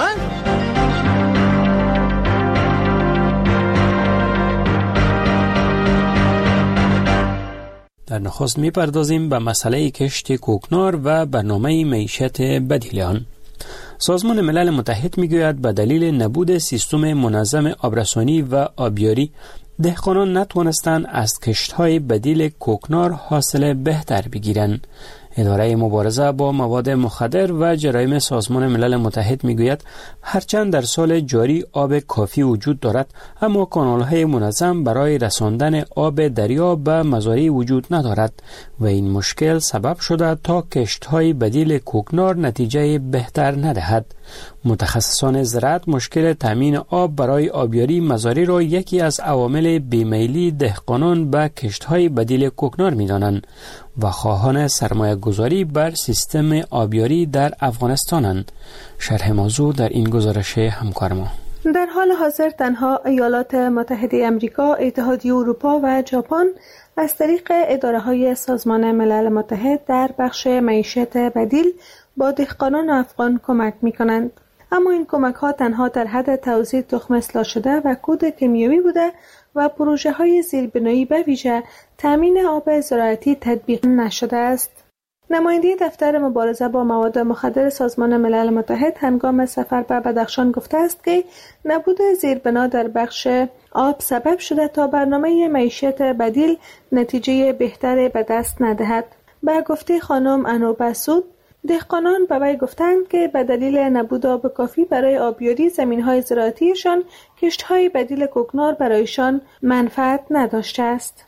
در نخست می پردازیم به مسئله کشت کوکنار و برنامه معیشت بدیل آن. سازمان ملل متحد می گوید به دلیل نبود سیستم منظم آبرسانی و آبیاری دهقانان نتوانستند از کشت‌های بدیل کوکنار حاصل بهتر بگیرند. اداره مبارزه با مواد مخدر و جرایم سازمان ملل متحد میگوید هرچند در سال جاری آب کافی وجود دارد اما کانال‌های منظم برای رساندن آب دریا به مزارع وجود ندارد و این مشکل سبب شده تا کشت‌های بدیل کوکنار نتیجه بهتر ندهد. متخصصان زراعت مشکل تامین آب برای آبیاری مزارع را یکی از عوامل بیمیلی دهقانان به کشت‌های بدیل کوکنار می‌دانند و خواهان سرمایه گذاری بر سیستم آبیاری در افغانستانند. شرح موضوع در این گزارش همکار ما. در حال حاضر تنها ایالات متحده آمریکا، اتحادیه اروپا و ژاپن از طریق اداره‌های سازمان ملل متحد در بخش معیشت بدیل با دهقانان افغان کمک می‌کنند. اما این کمک‌ها تنها در حد توزیع تخم اصلاح شده و کود کیمیایی بوده و پروژه‌های زیربنایی به ویژه تامین آب زراعتی تطبیق نشده است. نماینده دفتر مبارزه با مواد مخدر سازمان ملل متحد هنگام سفر به بدخشان گفته است که نبود زیربنا در بخش آب سبب شده تا برنامه معیشت بدیل نتیجه بهتری به دست ندهد. به گفته خانم انوبه سود، دهقانان به وی گفتند که به دلیل نبود آب کافی برای آبیاری زمین‌های زراعتیشان کشت‌های بدیل کوکنار برایشان منفعت نداشته است.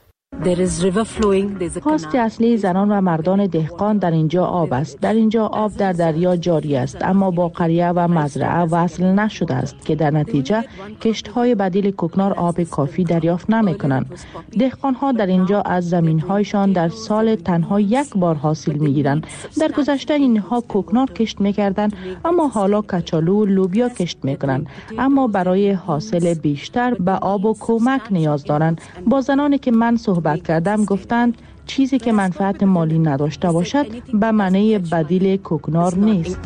خواست اصلی زنان و مردان دهقان در اینجا آب است. در اینجا آب در دریا جاری است اما با قریه و مزرعه وصل نشده است که در نتیجه کشت‌های بدیل کوکنار آب کافی دریافت نمی‌کنند. دهقان‌ها در اینجا از زمین‌هایشان در سال تنها یک بار حاصل می‌گیرند. در گذشته اینها کوکنار کشت می‌کردند اما حالا کچالو و لوبیا کشت می‌کنند اما برای حاصل بیشتر به آب و کمک نیاز دارند. با زنانی که من صحبت کردم گفتند چیزی که منفعت مالی نداشته باشد به معنی بدیل کوکنار نیست.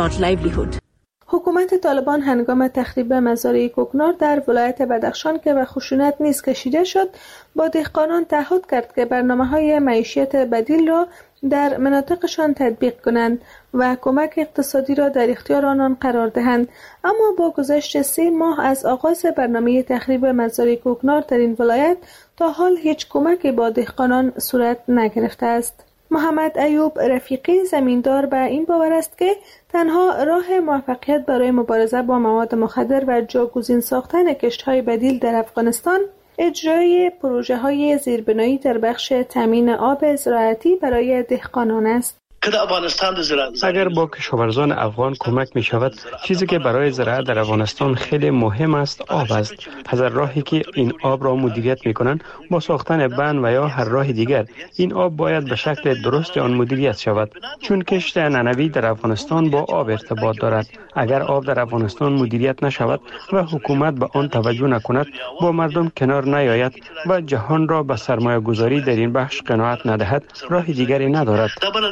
حکومت طالبان هنگام تخریب مزارع کوکنار در ولایت بدخشان که به خشونت نیز کشیده شد با دهقانان تعهد کرد که برنامه‌های معیشت بدیل را در مناطقشان تطبیق کنند و کمک اقتصادی را در اختیار آنان قرار دهند. اما با گذشت سه ماه از آغاز برنامه تخریب مزارع کوکنار در این ولایت تا حال هیچ کمکی با دهقانان صورت نگرفته است. محمد ایوب رفیقی زمیندار به این باور است که تنها راه موفقیت برای مبارزه با مواد مخدر و جاگزین ساختن کشت‌های بدیل در افغانستان اجرای پروژه‌های زیربنایی در بخش تامین آب زراعتی برای دهقانان است. اگر با کشاورزان افغان کمک می شود، چیزی که برای زراعت در افغانستان خیلی مهم است آب است. از راهی که این آب را مدیریت می کنند با ساختن بند و یا هر راه دیگر این آب باید به شکل درست آن مدیریت شود، چون کشت نانوایی در افغانستان با آب ارتباط دارد. اگر آب در افغانستان مدیریت نشود و حکومت به آن توجه نکند با مردم کنار نیاید و جهان را به سرمایه گذاری در این بخش قناعت ندهد راه دیگری ندارد.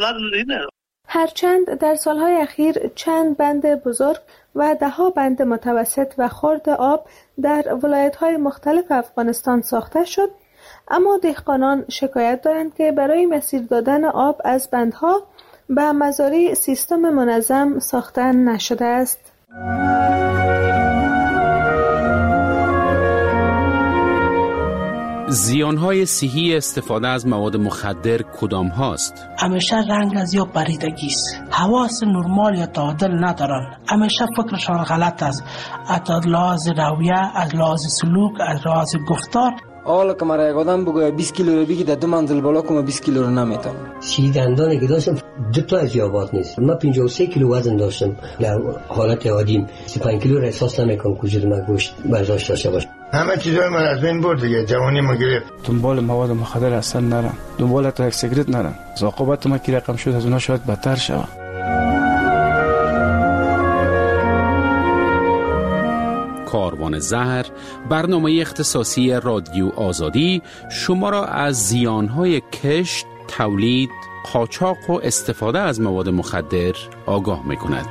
هرچند در سالهای اخیر چند بند بزرگ و دهها بند متوسط و خرد آب در ولایت‌های مختلف افغانستان ساخته شد، اما دهقانان شکایت دارند که برای مسیر دادن آب از بندها به مزارع سیستم منظم ساخته نشده است. زیانهای صحی استفاده از مواد مخدر کدام هاست؟ همیشه رنگ از یا پریدگی است. حواس نرمال یا تعادل ندارن. همیشه فکرشان غلط است. از لحاظ رویه، از لحاظ سلوک، از لحاظ گفتار. حالا که مرا یک آدم بگوید بیست کیلو رو بگی در دو منزل بالا کنم بیست کیلو رو نمیتونم. سی دندانی که داشتم دو تا از یابات نیست. من پنجاه و سه کیلو وزن داشتم. در حالت عادیم سی و پنج کیلو را احساس نمیکنم که وجود من گوشت برداشت داشته باشه. همه چیزای من از بین برد دیگه. جوانی ما گرفت. دنبال مواد مخدر اصلا نرم. دنبال تا یک سیگرت نرم. عاقبت ما کی رقم شد از اونها شاید بدتر شود. کاروان زهر، برنامه اختصاصی رادیو آزادی شما را از زیانهای کشت، تولید، قاچاق و استفاده از مواد مخدر آگاه می‌کند.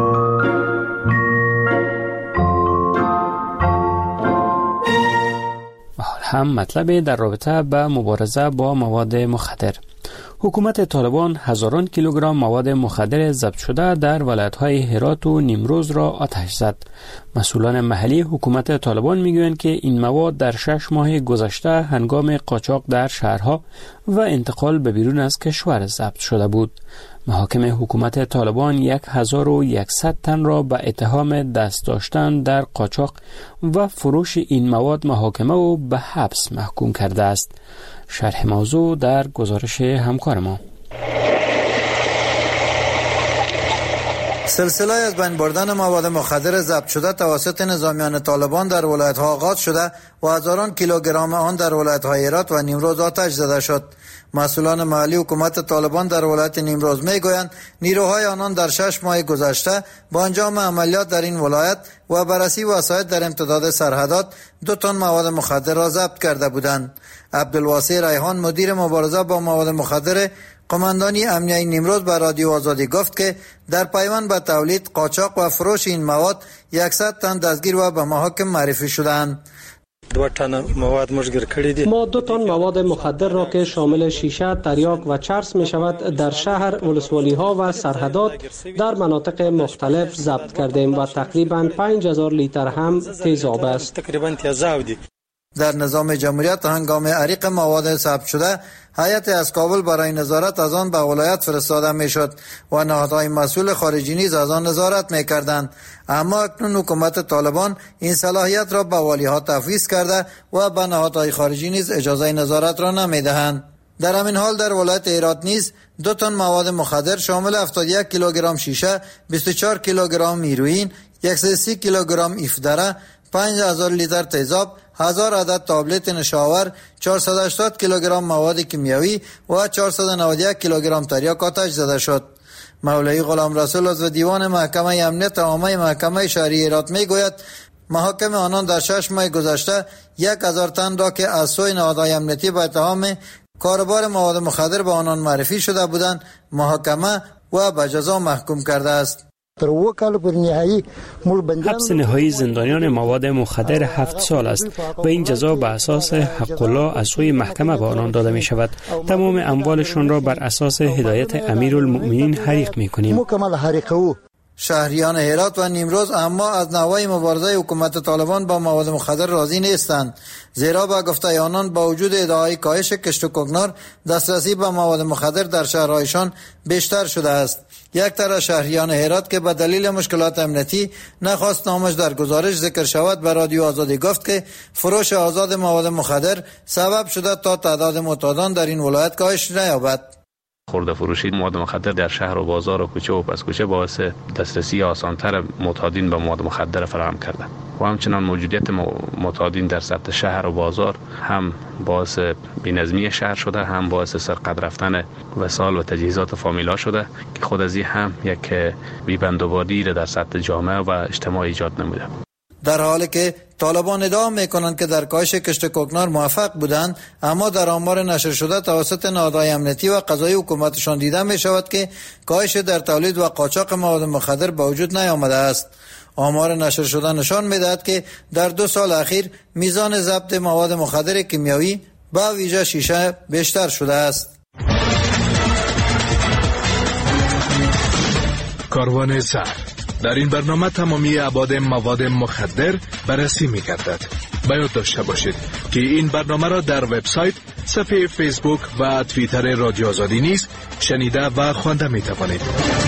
هم مطلب در رابطه با مبارزه با مواد مخدر. حکومت طالبان هزاران کیلوگرم مواد مخدر ضبط شده در ولایت‌های هرات و نیمروز را آتش زد. مسئولان محلی حکومت طالبان میگویند که این مواد در شش ماه گذشته هنگام قاچاق در شهرها و انتقال به بیرون از کشور ضبط شده بود. محاکم حکومت طالبان یک هزار و یکصد تن را به اتهام دست داشتن در قاچاق و فروش این مواد محاکمه و به حبس محکوم کرده است. شرح موضوع در گزارش همکار ما. سلسله از بین بردن مواد مخدر ضبط شده توسط نظامیان طالبان در ولایت‌ها آغاز شده و هزاران کیلوگرم آن در ولایت‌های هرات و نیمروز آتش زده شد. مسئولان محلی حکومت طالبان در ولایت نیمروز میگویند نیروهای آنان در شش ماه گذشته با انجام عملیات در این ولایت و بررسی وسایط در امتداد سرحدات دو تن مواد مخدر را ضبط کرده بودند. عبدالواسع ریحان مدیر مبارزه با مواد مخدر قماندانی امنیه نیمروز به رادیو آزادی گفت که در پیوند به تولید، قاچاق و فروش این مواد صد تن دستگیر و به محاکم معرفی شدند. دو تن مواد مشگیر کردی دی. ما دو تن مواد مخدر را که شامل شیشه، تریاک و چرس می شود در شهر، ولسوالی ها و سرحدات در مناطق مختلف ضبط کردیم و تقریبا پنج هزار لیتر هم تیزاب است. تقریبا تیزاب دی. در نظام جمهوریت هنگام عریق مواد ثبت شده هیئت از کابل برای نظارت از آن به ولایت فرستاده میشد و نهادهای مسئول خارجی نیز از آن نظارت میکردند، اما اکنون حکومت طالبان این صلاحیت را به والیها تفویض کرده و به نهادهای خارجی نیز اجازه نظارت را نمیدهند. در همین حال در ولایت هرات نیز دو تن مواد مخدر شامل هفتاد و یک کیلوگرم شیشه، بیست و چهار کیلوگرم هیروئین، صد و سی کیلوگرم افدره، پنج هزار لیتر تیزاب، هزار عدد تابلت نشاور، چهارصد و هشتاد کیلوگرم مواد کیمیایی و چهارصد و نود و یک کیلوگرم تریاک آتش زده شد. مولوی غلام رسول عضو دیوان محکمه امنیت عامه محکمه شهری هرات میگوید محاکم آنان در شش ماه گذشته یک هزار تن را که از سوی نهادهای امنیتی به اتهام کاروبار مواد مخدر به آنان معرفی شده بودند محاکمه و به جزا محکوم کرده است. حبس نهایی زندانیان مواد مخدر هفت سال است و این جزا به اساس حق الله از سوی محکمه به آنان داده می شود. تمام اموالشان را بر اساس هدایت امیرالمؤمنین حریق می کنیم. شهریان هرات و نیمروز اما از نحوه مبارزه حکومت طالبان با مواد مخدر راضی نیستند، زیرا با گفته آنان با وجود ادعای کاهش کشت و کوکنار دسترسی به مواد مخدر در شهرهایشان بیشتر شده است. یک طرح شهریان هرات که به دلیل مشکلات امنیتی نخواست نامش در گزارش ذکر شود به رادیو آزادی گفت که فروش آزاد مواد مخدر سبب شده تا تعداد معتادان در این ولایت کاهش نیابد. خورده فروشی مواد مخدر در شهر و بازار و کوچه و پس کوچه باعث دسترسی آسانتر معتادین به مواد مخدر فراهم کرده و همچنان موجودیت معتادین در سطح شهر و بازار هم باعث بی‌نظمی شهر شده، هم باعث سرقت رفتن وسایل و تجهیزات فامیلا شده که خود از این هم یک بی‌بندوباری را در سطح جامعه و اجتماع ایجاد نموده. در حالی که طالبان ادعا میکنند که در کاهش کشت کوکنار موفق بودند، اما در آمار نشر شده توسط نهادهای امنیتی و قضایی حکومتشان دیده می شود که کاهش در تولید و قاچاق مواد مخدر به وجود نیامده است. آمار نشر شده نشان میدهد که در دو سال اخیر میزان ضبط مواد مخدر کیمیایی با ویژه شیشه بیشتر شده است. کاروان سر در این برنامه تمامی ابعاد مواد مخدر بررسی می‌گردد. باید داشته باشید که این برنامه را در وبسایت، صفحه فیسبوک و توییتر رادیو آزادی نیز شنیده و خوانده می‌توانید.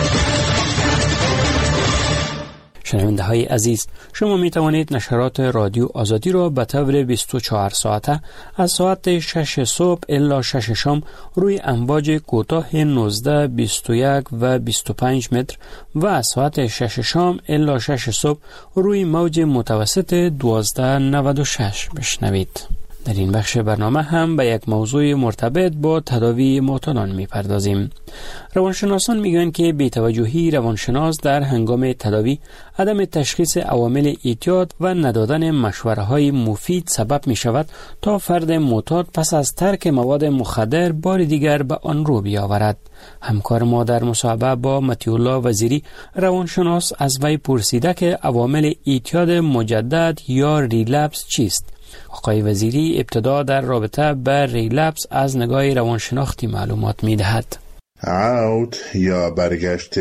شنونده های عزیز، شما می توانید نشرات رادیو آزادی را به طور بیست و چهار ساعته از ساعت شش صبح الی شش شام روی امواج کوتاه نوزده، بیست و یک و بیست و پنج متر و از ساعت شش شام الی شش صبح روی موج متوسط دوازده نود و شش بشنوید. در این بخش برنامه هم به یک موضوع مرتبط با تداوی معتادان میپردازیم. روانشناسان میگن که بی‌توجهی روانشناس در هنگام تداوی، عدم تشخیص عوامل اعتیاد و ندادن مشوره‌های مفید سبب میشود تا فرد معتاد پس از ترک مواد مخدر بار دیگر به آن رو بیاورد. همکار ما در مصاحبه با مطیع الله وزیری روانشناس از وی پرسیده که عوامل اعتیاد مجدد یا ریلپس چیست. آقای وزیری ابتدا در رابطه با ریلپس از نگاه روانشناختی معلومات می‌دهد. عود یا برگشت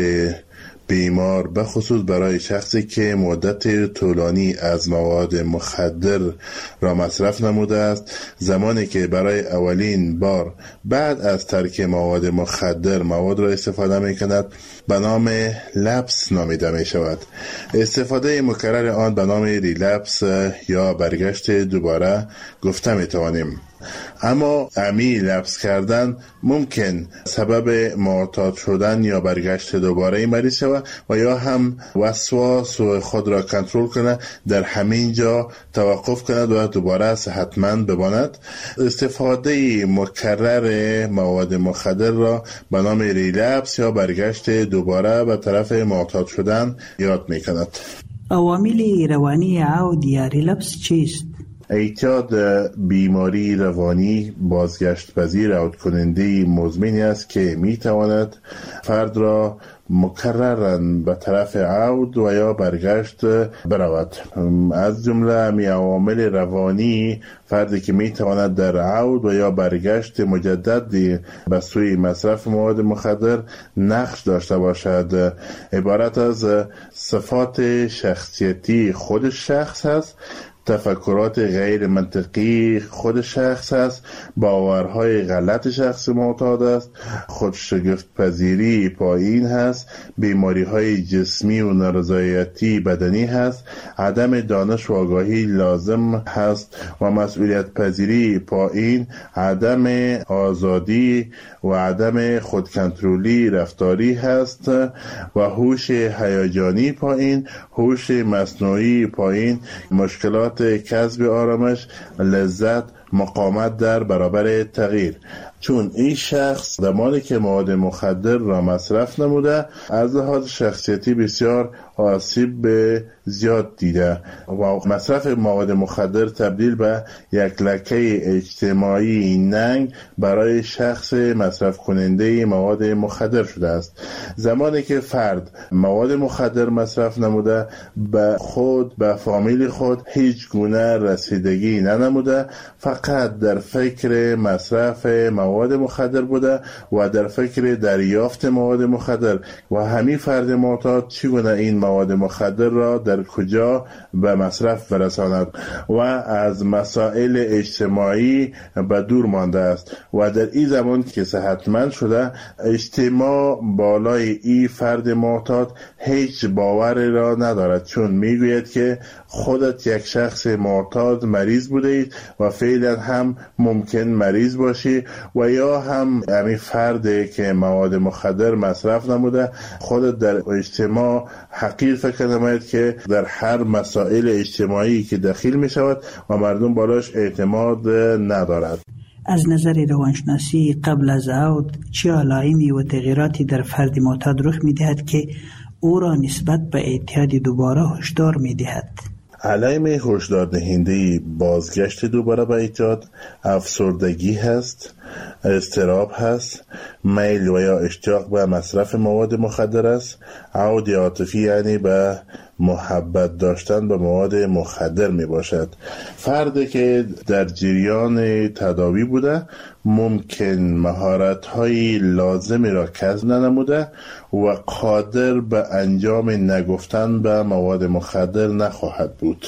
بیمار به خصوص برای شخصی که مدت طولانی از مواد مخدر را مصرف نموده است، زمانی که برای اولین بار بعد از ترک مواد مخدر مواد را استفاده می کند به نام لپس نامیده می شود. استفاده مکرر آن به نام ریلپس یا برگشت دوباره گفته می توانیم. اما عمی لپس کردن ممکن سبب معتاد شدن یا برگشت دوباره این مریض شود و یا هم وسواس و خود را کنترل کنه، در همین جا توقف کند و دوباره صحتمند بماند. استفاده مکرر مواد مخدر را به نام ریلپس یا برگشت دوباره به طرف معتاد شدن یاد می کند. عوامل روانی عود یا ریلپس چیست؟ اعتیاد بیماری روانی بازگشت پذیر عود کننده مزمنی است که می تواند فرد را مکرراً به طرف عود و یا برگشت برود. از جمله می عوامل روانی فردی که می تواند در عود و یا برگشت مجدد به سوی مصرف مواد مخدر نقش داشته باشد عبارت از صفات شخصیتی خود شخص است، تفکرات غیر منطقی خود شخص است، باورهای غلط شخص معتاد است، خودشگفت پذیری پایین هست، بیماری های جسمی و نارضایتی بدنی هست، عدم دانش و آگاهی لازم هست و مسئولیت پذیری پایین، عدم آزادی و عدم خودکنترلی رفتاری هست و هوش هیجانی پایین، هوش مصنوعی پایین، مشکلات کسب آرامش، لذت، مقاومت در برابر تغییر. چون این شخص زمانی که مواد مخدر را مصرف نموده از لحاظ شخصیتی بسیار آسیب به زیاد دیده و مصرف مواد مخدر تبدیل به یک لکه اجتماعی ننگ برای شخص مصرف کننده مواد مخدر شده است. زمانی که فرد مواد مخدر مصرف نموده به خود به فامیل خود هیچ گونه رسیدگی ننموده، فقط در فکر مصرف مواد مخدر بوده و در فکر دریافت مواد مخدر و همین فرد معتاد چگونه این مواد مخدر را در کجا به مصرف برساند و از مسائل اجتماعی به دور مانده است و در این زمان که صحتمند شده اجتماع بالای این فرد معتاد هیچ باوری را ندارد، چون میگوید که خودت یک شخص معتاد مریض بوده اید و فعلا هم ممکن مریض باشی و یا هم همین فردی که مواد مخدر مصرف نموده خودت در اجتماع حقیر فکر نماید که در هر مسائل اجتماعی که دخیل می شود و مردم بالاش اعتماد ندارد. از نظر روانشناسی قبل از عود چه علائمی و تغییراتی در فرد معتاد رخ می دهد که او را نسبت به اعتیاد دوباره هشدار می دهد؟ علائم هشدار دهنده بازگشت دوباره به اعتیاد افسردگی هست، اضطراب هست، میل و یا اشتیاق به مصرف مواد مخدر است، عود عاطفی یعنی به محبت داشتن به مواد مخدر می باشد. فردی که در جریان تداوی بوده ممکن مهارت‌های لازمی را کسب ننموده و قادر به انجام نگفتن به مواد مخدر نخواهد بود.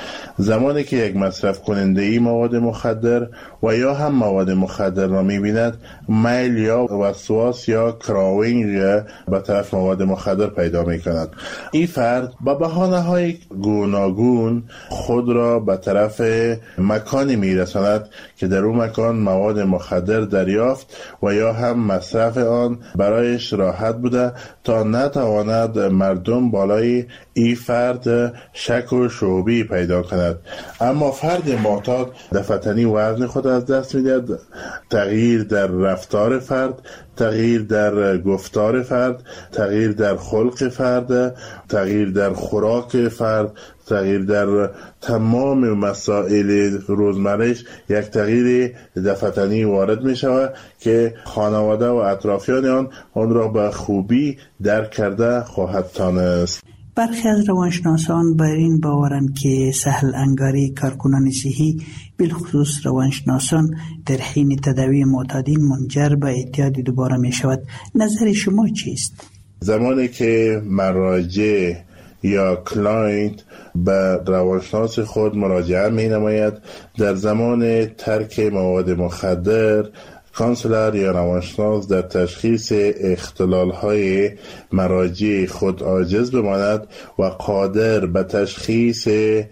زمانی که یک مصرف کننده ای مواد مخدر و یا هم مواد مخدر را می‌بیند میل یا وسواس یا کراوینگ به طرف مواد مخدر پیدا می‌کند. این فرد با بهانه‌های گوناگون خود را به طرف مکانی می‌رساند که در اون مکان مواد مخدر دریافت و یا هم مصرف آن برایش راحت بوده تا نتواند مردم بالای این فرد شک و شعبی پیدا کند. اما فرد معتاد دفعتنی وزن خود از دست میدهد. تغییر در رفتار فرد، تغییر در گفتار فرد، تغییر در خلق فرد، تغییر در خوراک فرد، تغییر در تمام مسائل روزمرهش یک تغییر دفعتنی وارد می شود که خانواده و اطرافیان آن آن را به خوبی درک کرده خواهد تانست. برخی از روانشناسان بر این باورند که سهل انگاری کارکنان صحی بالخصوص روانشناسان در حین تداوی معتادین منجر به اعتیاد دوباره می شود. نظر شما چیست؟ زمانی که مراجع یا کلاینت به روانشناس خود مراجعه می نماید، در زمان ترک مواد مخدر کانسلر یا روانشناس در تشخیص اختلال‌های مراجع خود عاجز بماند و قادر به تشخیص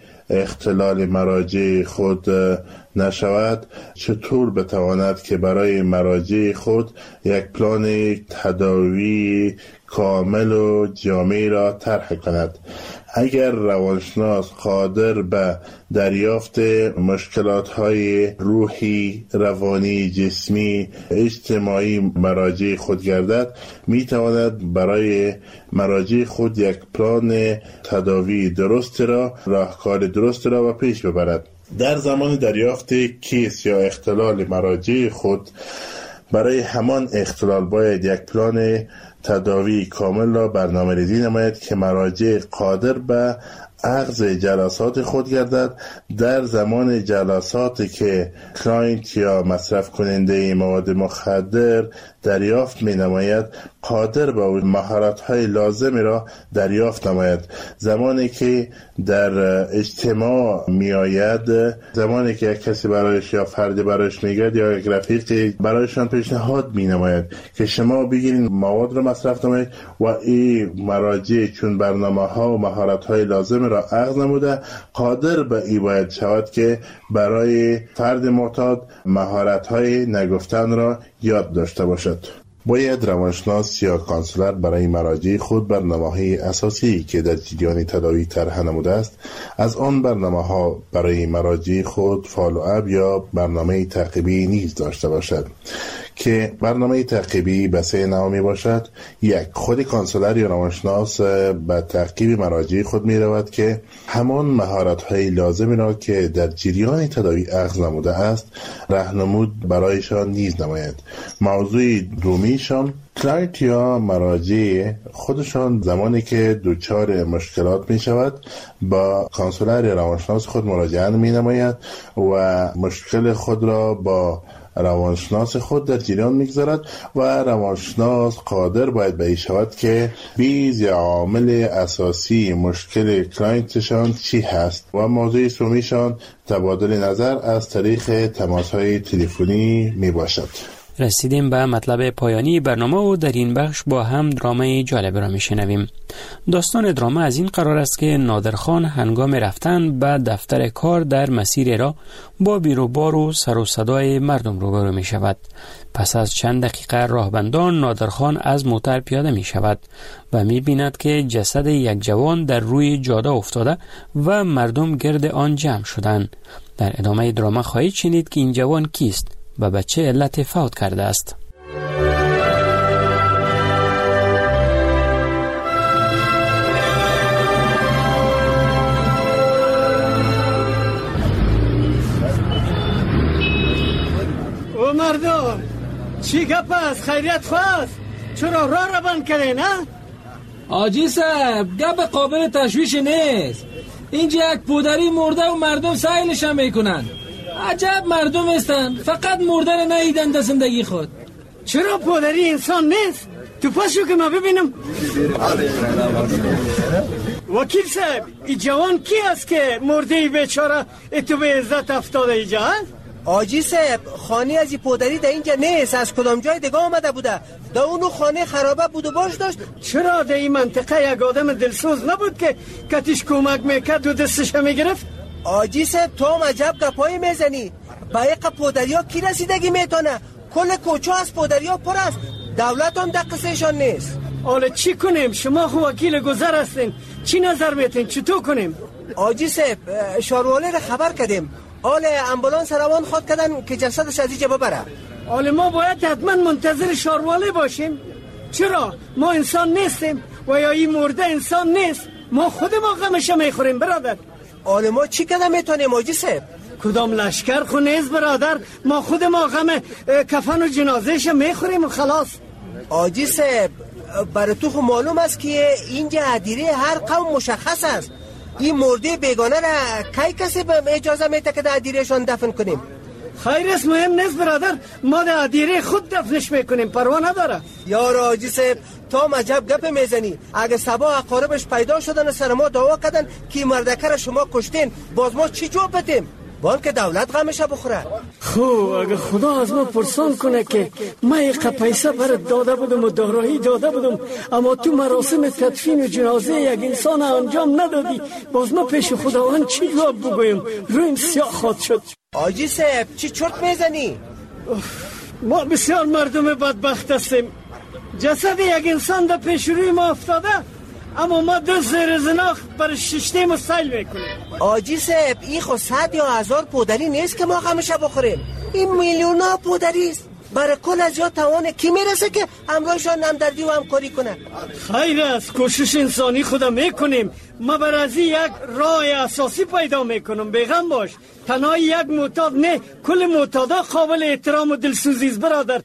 اختلال مراجع خود نشود، چطور بتواند که برای مراجع خود یک پلان تداوی کامل و جامع را طرح کند؟ اگر روانشناس قادر به دریافت مشکلات‌های روحی، روانی، جسمی، اجتماعی مراجع خود گردد، می‌تواند برای مراجع خود یک پلان تداوی درست را، راهکار درست را به پیش ببرد. در زمان دریافت کیس یا اختلال مراجع خود، برای همان اختلال باید یک پلان تداوی کامل را برنامه ریزی نماید که مراجع قادر به اخذ جلسات خود گردد. در زمان جلساتی که کلاینت یا مصرف کننده مواد مخدر دریافت می نماید، قادر به مهارت های لازمی را دریافت نماید. زمانی که در اجتماع می آید، زمانی که یک کسی برایش یا فردی برایش می گرد یا یک رفیقی برایشان پیشنهاد می نماید که شما بگیرین مواد را مصرف نمایید و این مراجع چون برنامه ها و مهارت های لازم را اخذ نموده، قادر به این باید شود که برای فرد معتاد مهارت های نگفتن را یاد داشته باشد. باید روانشناس یا کانسلر برای مراجع خود برنامه‌های اساسی که در جریان تداوی طرح نموده است، از آن برنامه‌ها برای مراجع خود فالو اپ یا برنامه تعقیبی نیز داشته باشد که برنامه تعقیبی به سه نوع می باشد. یک، خود کانسلر یا روانشناس به تعقیب مراجع خود می رود که همان مهارت‌های لازمی را که در جریان تداوی اخذ نموده است راهنمود برایشان نیز نماید. موضوع دومیشان، کلاینت یا مراجع خودشان زمانی که دچار مشکلات می شود با کانسلر یا روانشناس خود مراجعه می نماید و مشکل خود را با روانشناس خود در جریان میگذارد و روانشناس قادر باید به این شود که بیز یا عامل اساسی مشکل کلاینتشان چی هست و موضوع سومیشان تبادل نظر از طریق تماس‌های تلفنی می باشد. رسیدیم به مطلب پایانی برنامه و در این بخش با هم درامه جالب را میشنویم. داستان درامه از این قرار است که نادرخان هنگام رفتن به دفتر کار در مسیر را با بیروبار و سر و صدای مردم روبرو می شود. پس از چند دقیقه راهبندان نادرخان از موتر پیاده می شود و می بیند که جسد یک جوان در روی جاده افتاده و مردم گرد آن جمع شدند. در ادامه درامه خواهید شنید که این جوان کیست و به چه علت فوت کرده است. او مردم چی گپ است؟ خیریت خواست؟ چرا راه را بند کرده نه؟ آجی صاحب گپ قابل تشویش نیست. اینجا یک پودری مرده و مردم سایلش هم میکنن. عجب مردم هستن، فقط مرده را ندیدن در زندگی خود. چرا پودری انسان نیست؟ تو پاشو که ما ببینم. وکیل صاحب این جوان کی است که مرده بیچاره اتو به عزت افتاده اینجا؟ آجی صاحب خانه از این پودری در اینجا نیست، از کدام جای دیگه آمده بوده. در اونو خانه خرابه بود و باش داشت. چرا در این منطقه یک آدم دلسوز نبود که کتیش کمک میکرد و دستش میگرفت؟ آجی صاحب تو هم عجب گپایی میزنی. با یک پودریا کی رسیدگی میتونه؟ کل کوچه از پودریا پر است. دولت هم در قصهشان نیست. حالا چی کنیم؟ شما خو وکیل گذر هستین، چی نظر میتین؟ چطور کنیم؟ آجی صاحب شارواله را خبر کردیم، حال امبولانس روان خود کردن که جسدش از اینجا ببره. حالا ما باید حتما منتظر شارواله باشیم؟ چرا؟ ما انسان نیستیم و یا این مرده انسان نیست؟ ما خود ما غمش میخوریم برادر. حالا ما چی کردن میتونیم آجی صاحب؟ کدام لشکر خو نیست برادر، ما خود ما غم کفن و جنازهش میخوریم و خلاص. آجی صاحب برای تو خو معلوم است که اینجا عدیره هر قوم مشخص است. این مرده بیگانه را کی کسی به اجازه میده که در عدیرهشان دفن کنیم؟ خیر است، مهم نیست برادر، ما در عدیره خود دفنش میکنیم، پروا نداره. یار آجی صاحب تو عجب گپ میزنی. اگه سبا اقاربش پیدا شدن سر ما دعوا کردن که مردکه را شما کشتین، باز ما چی جواب بدیم؟ بان که دولت غمش بخوره. خو اگه خدا از ما پرسان کنه که ما یک پیسه برات داده بودم و دارایی داده بودم، اما تو مراسم تدفین و جنازه یک انسان انجام ندادی، باز ما پیش خداوند چی جواب بگویم؟ رویم سیاه خواد شد. آجی صاحب چی چرت میزنی؟ ما بسیار مردم بدبخت هستیم. جسد یک انسان در پیش روی ما افتاده، اما ما دو زیر زناخ بر ششته مسایل میکنیم. آجی صاحب این خو صد یا هزار پودری نیست که ما غمش بخوریم، این میلیون ها پودری است. برای کل از یا توانه کی میرسه که همراهشان همدردی و همکاری کنه؟ خیر است، کوشش انسانی خدا میکنیم. ما بر از یک راه اساسی پیدا میکنم، بیغم باش. تنها یک معتاد نه، کل معتادا قابل احترام و دلسوزی است برادر.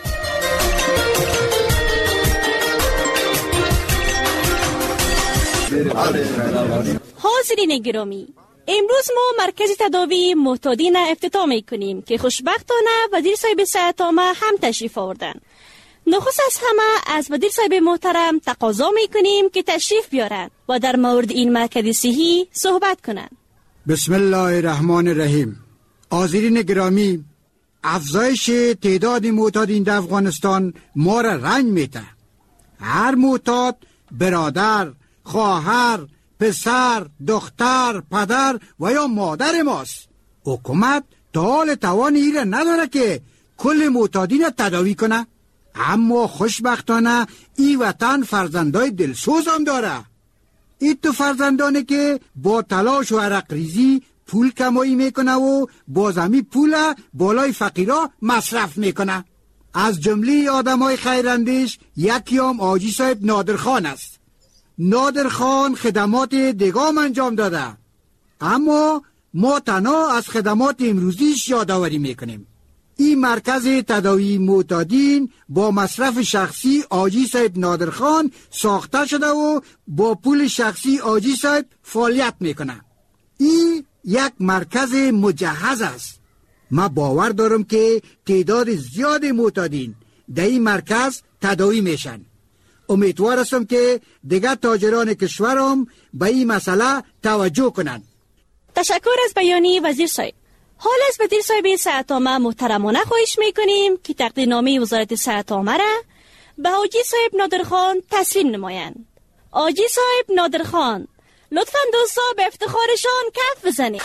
حاضرین گرامی، امروز ما مرکز تداوی معتادین افتتاح میکنیم که خوشبختانه وزیر صاحب صحت عامه هم تشریف آوردن. نخست از همه از وزیر صاحب محترم تقاضا میکنیم که تشریف بیارن و در مورد این مرکز صحی صحبت کنن. بسم الله الرحمن الرحیم. حاضرین گرامی، افزایش تعداد معتادین در افغانستان ما را رنج میده. هر معتاد برادر، خواهر، پسر، دختر، پدر و یا مادر ماست. حکومت تا حال توان ایره نداره که کل معتادین تداوی کنه، اما خوشبختانه این وطن فرزندای دلسوز هم داره. این تو فرزندانه که با تلاش و عرق ریزی پول کمایی میکنه و بازمی پول بالای فقیرا مصرف میکنه. از جمله آدمای خیراندیش یکی هم حاجی صاحب نادرخان است. نادرخان خدمات دگام انجام داده، اما ما تنها از خدمات امروزیش یادآوری میکنیم. این مرکز تداوی معتادین با مصرف شخصی حاجی صاحب نادرخان ساخته شده و با پول شخصی حاجی صاحب فعالیت میکنه. این یک مرکز مجهز است. ما باور دارم که تعداد زیاد معتادین در این مرکز تداوی میشن. امیدوار هستم که دیگر تاجران کشورم به این مسئله توجه کنند. تشکر از بیانی وزیر صاحب. حال از وزیر صاحب صحت عامه محترمانه خواهش میکنیم که تقدیرنامه وزارت صحت عامه را به حاجی صاحب نادرخان تسلیم نمایند. حاجی صاحب نادرخان، لطفاً دوستا به افتخارشان کف بزنید.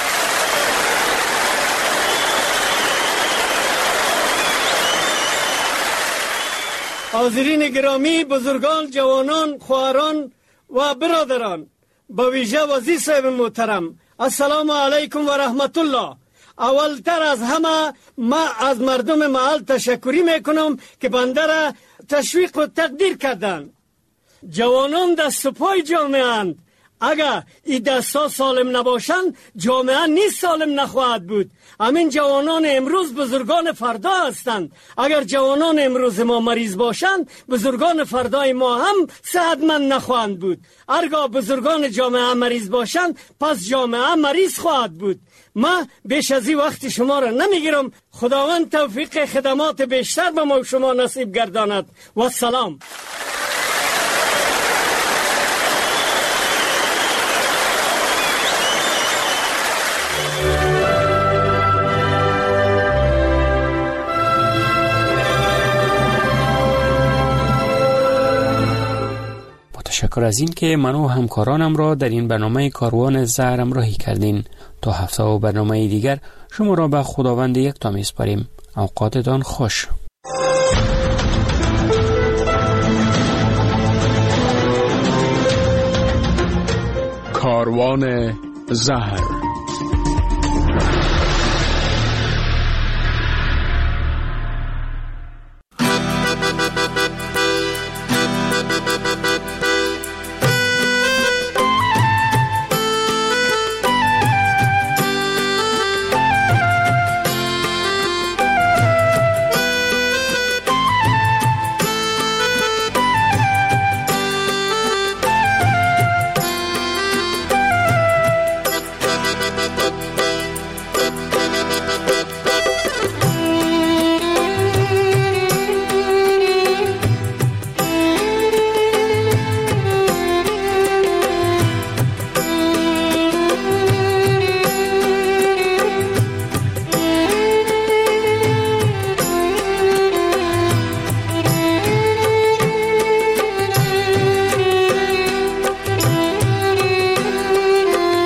حاضرین گرامی، بزرگان، جوانان، خواهران و برادران، با ویژه وزیر صاحب محترم، السلام علیکم و رحمت الله. اولتر از همه ما از مردم محل تشکری میکنم که بنده را تشویق و تقدیر کردند. جوانان دست پای جامعه اند. اگر این دستا سالم نباشند جامعه نیست سالم نخواهد بود. همین جوانان امروز بزرگان فردا هستند. اگر جوانان امروز ما مریض باشند بزرگان فردای ما هم صحتمند نخواهند بود. هرگاه بزرگان جامعه مریض باشند پس جامعه مریض خواهد بود. ما بیش از این وقت شما را نمیگیرم. خداوند توفیق خدمات بیشتر به ما شما نصیب گرداند. و سلام. تشکر از این که من و همکارانم را در این برنامه کاروان زهر همراهی کردین. تا هفته و برنامه دیگر شما را به خداوند یکتا میسپاریم. اوقاتتان خوش. کاروان زهر.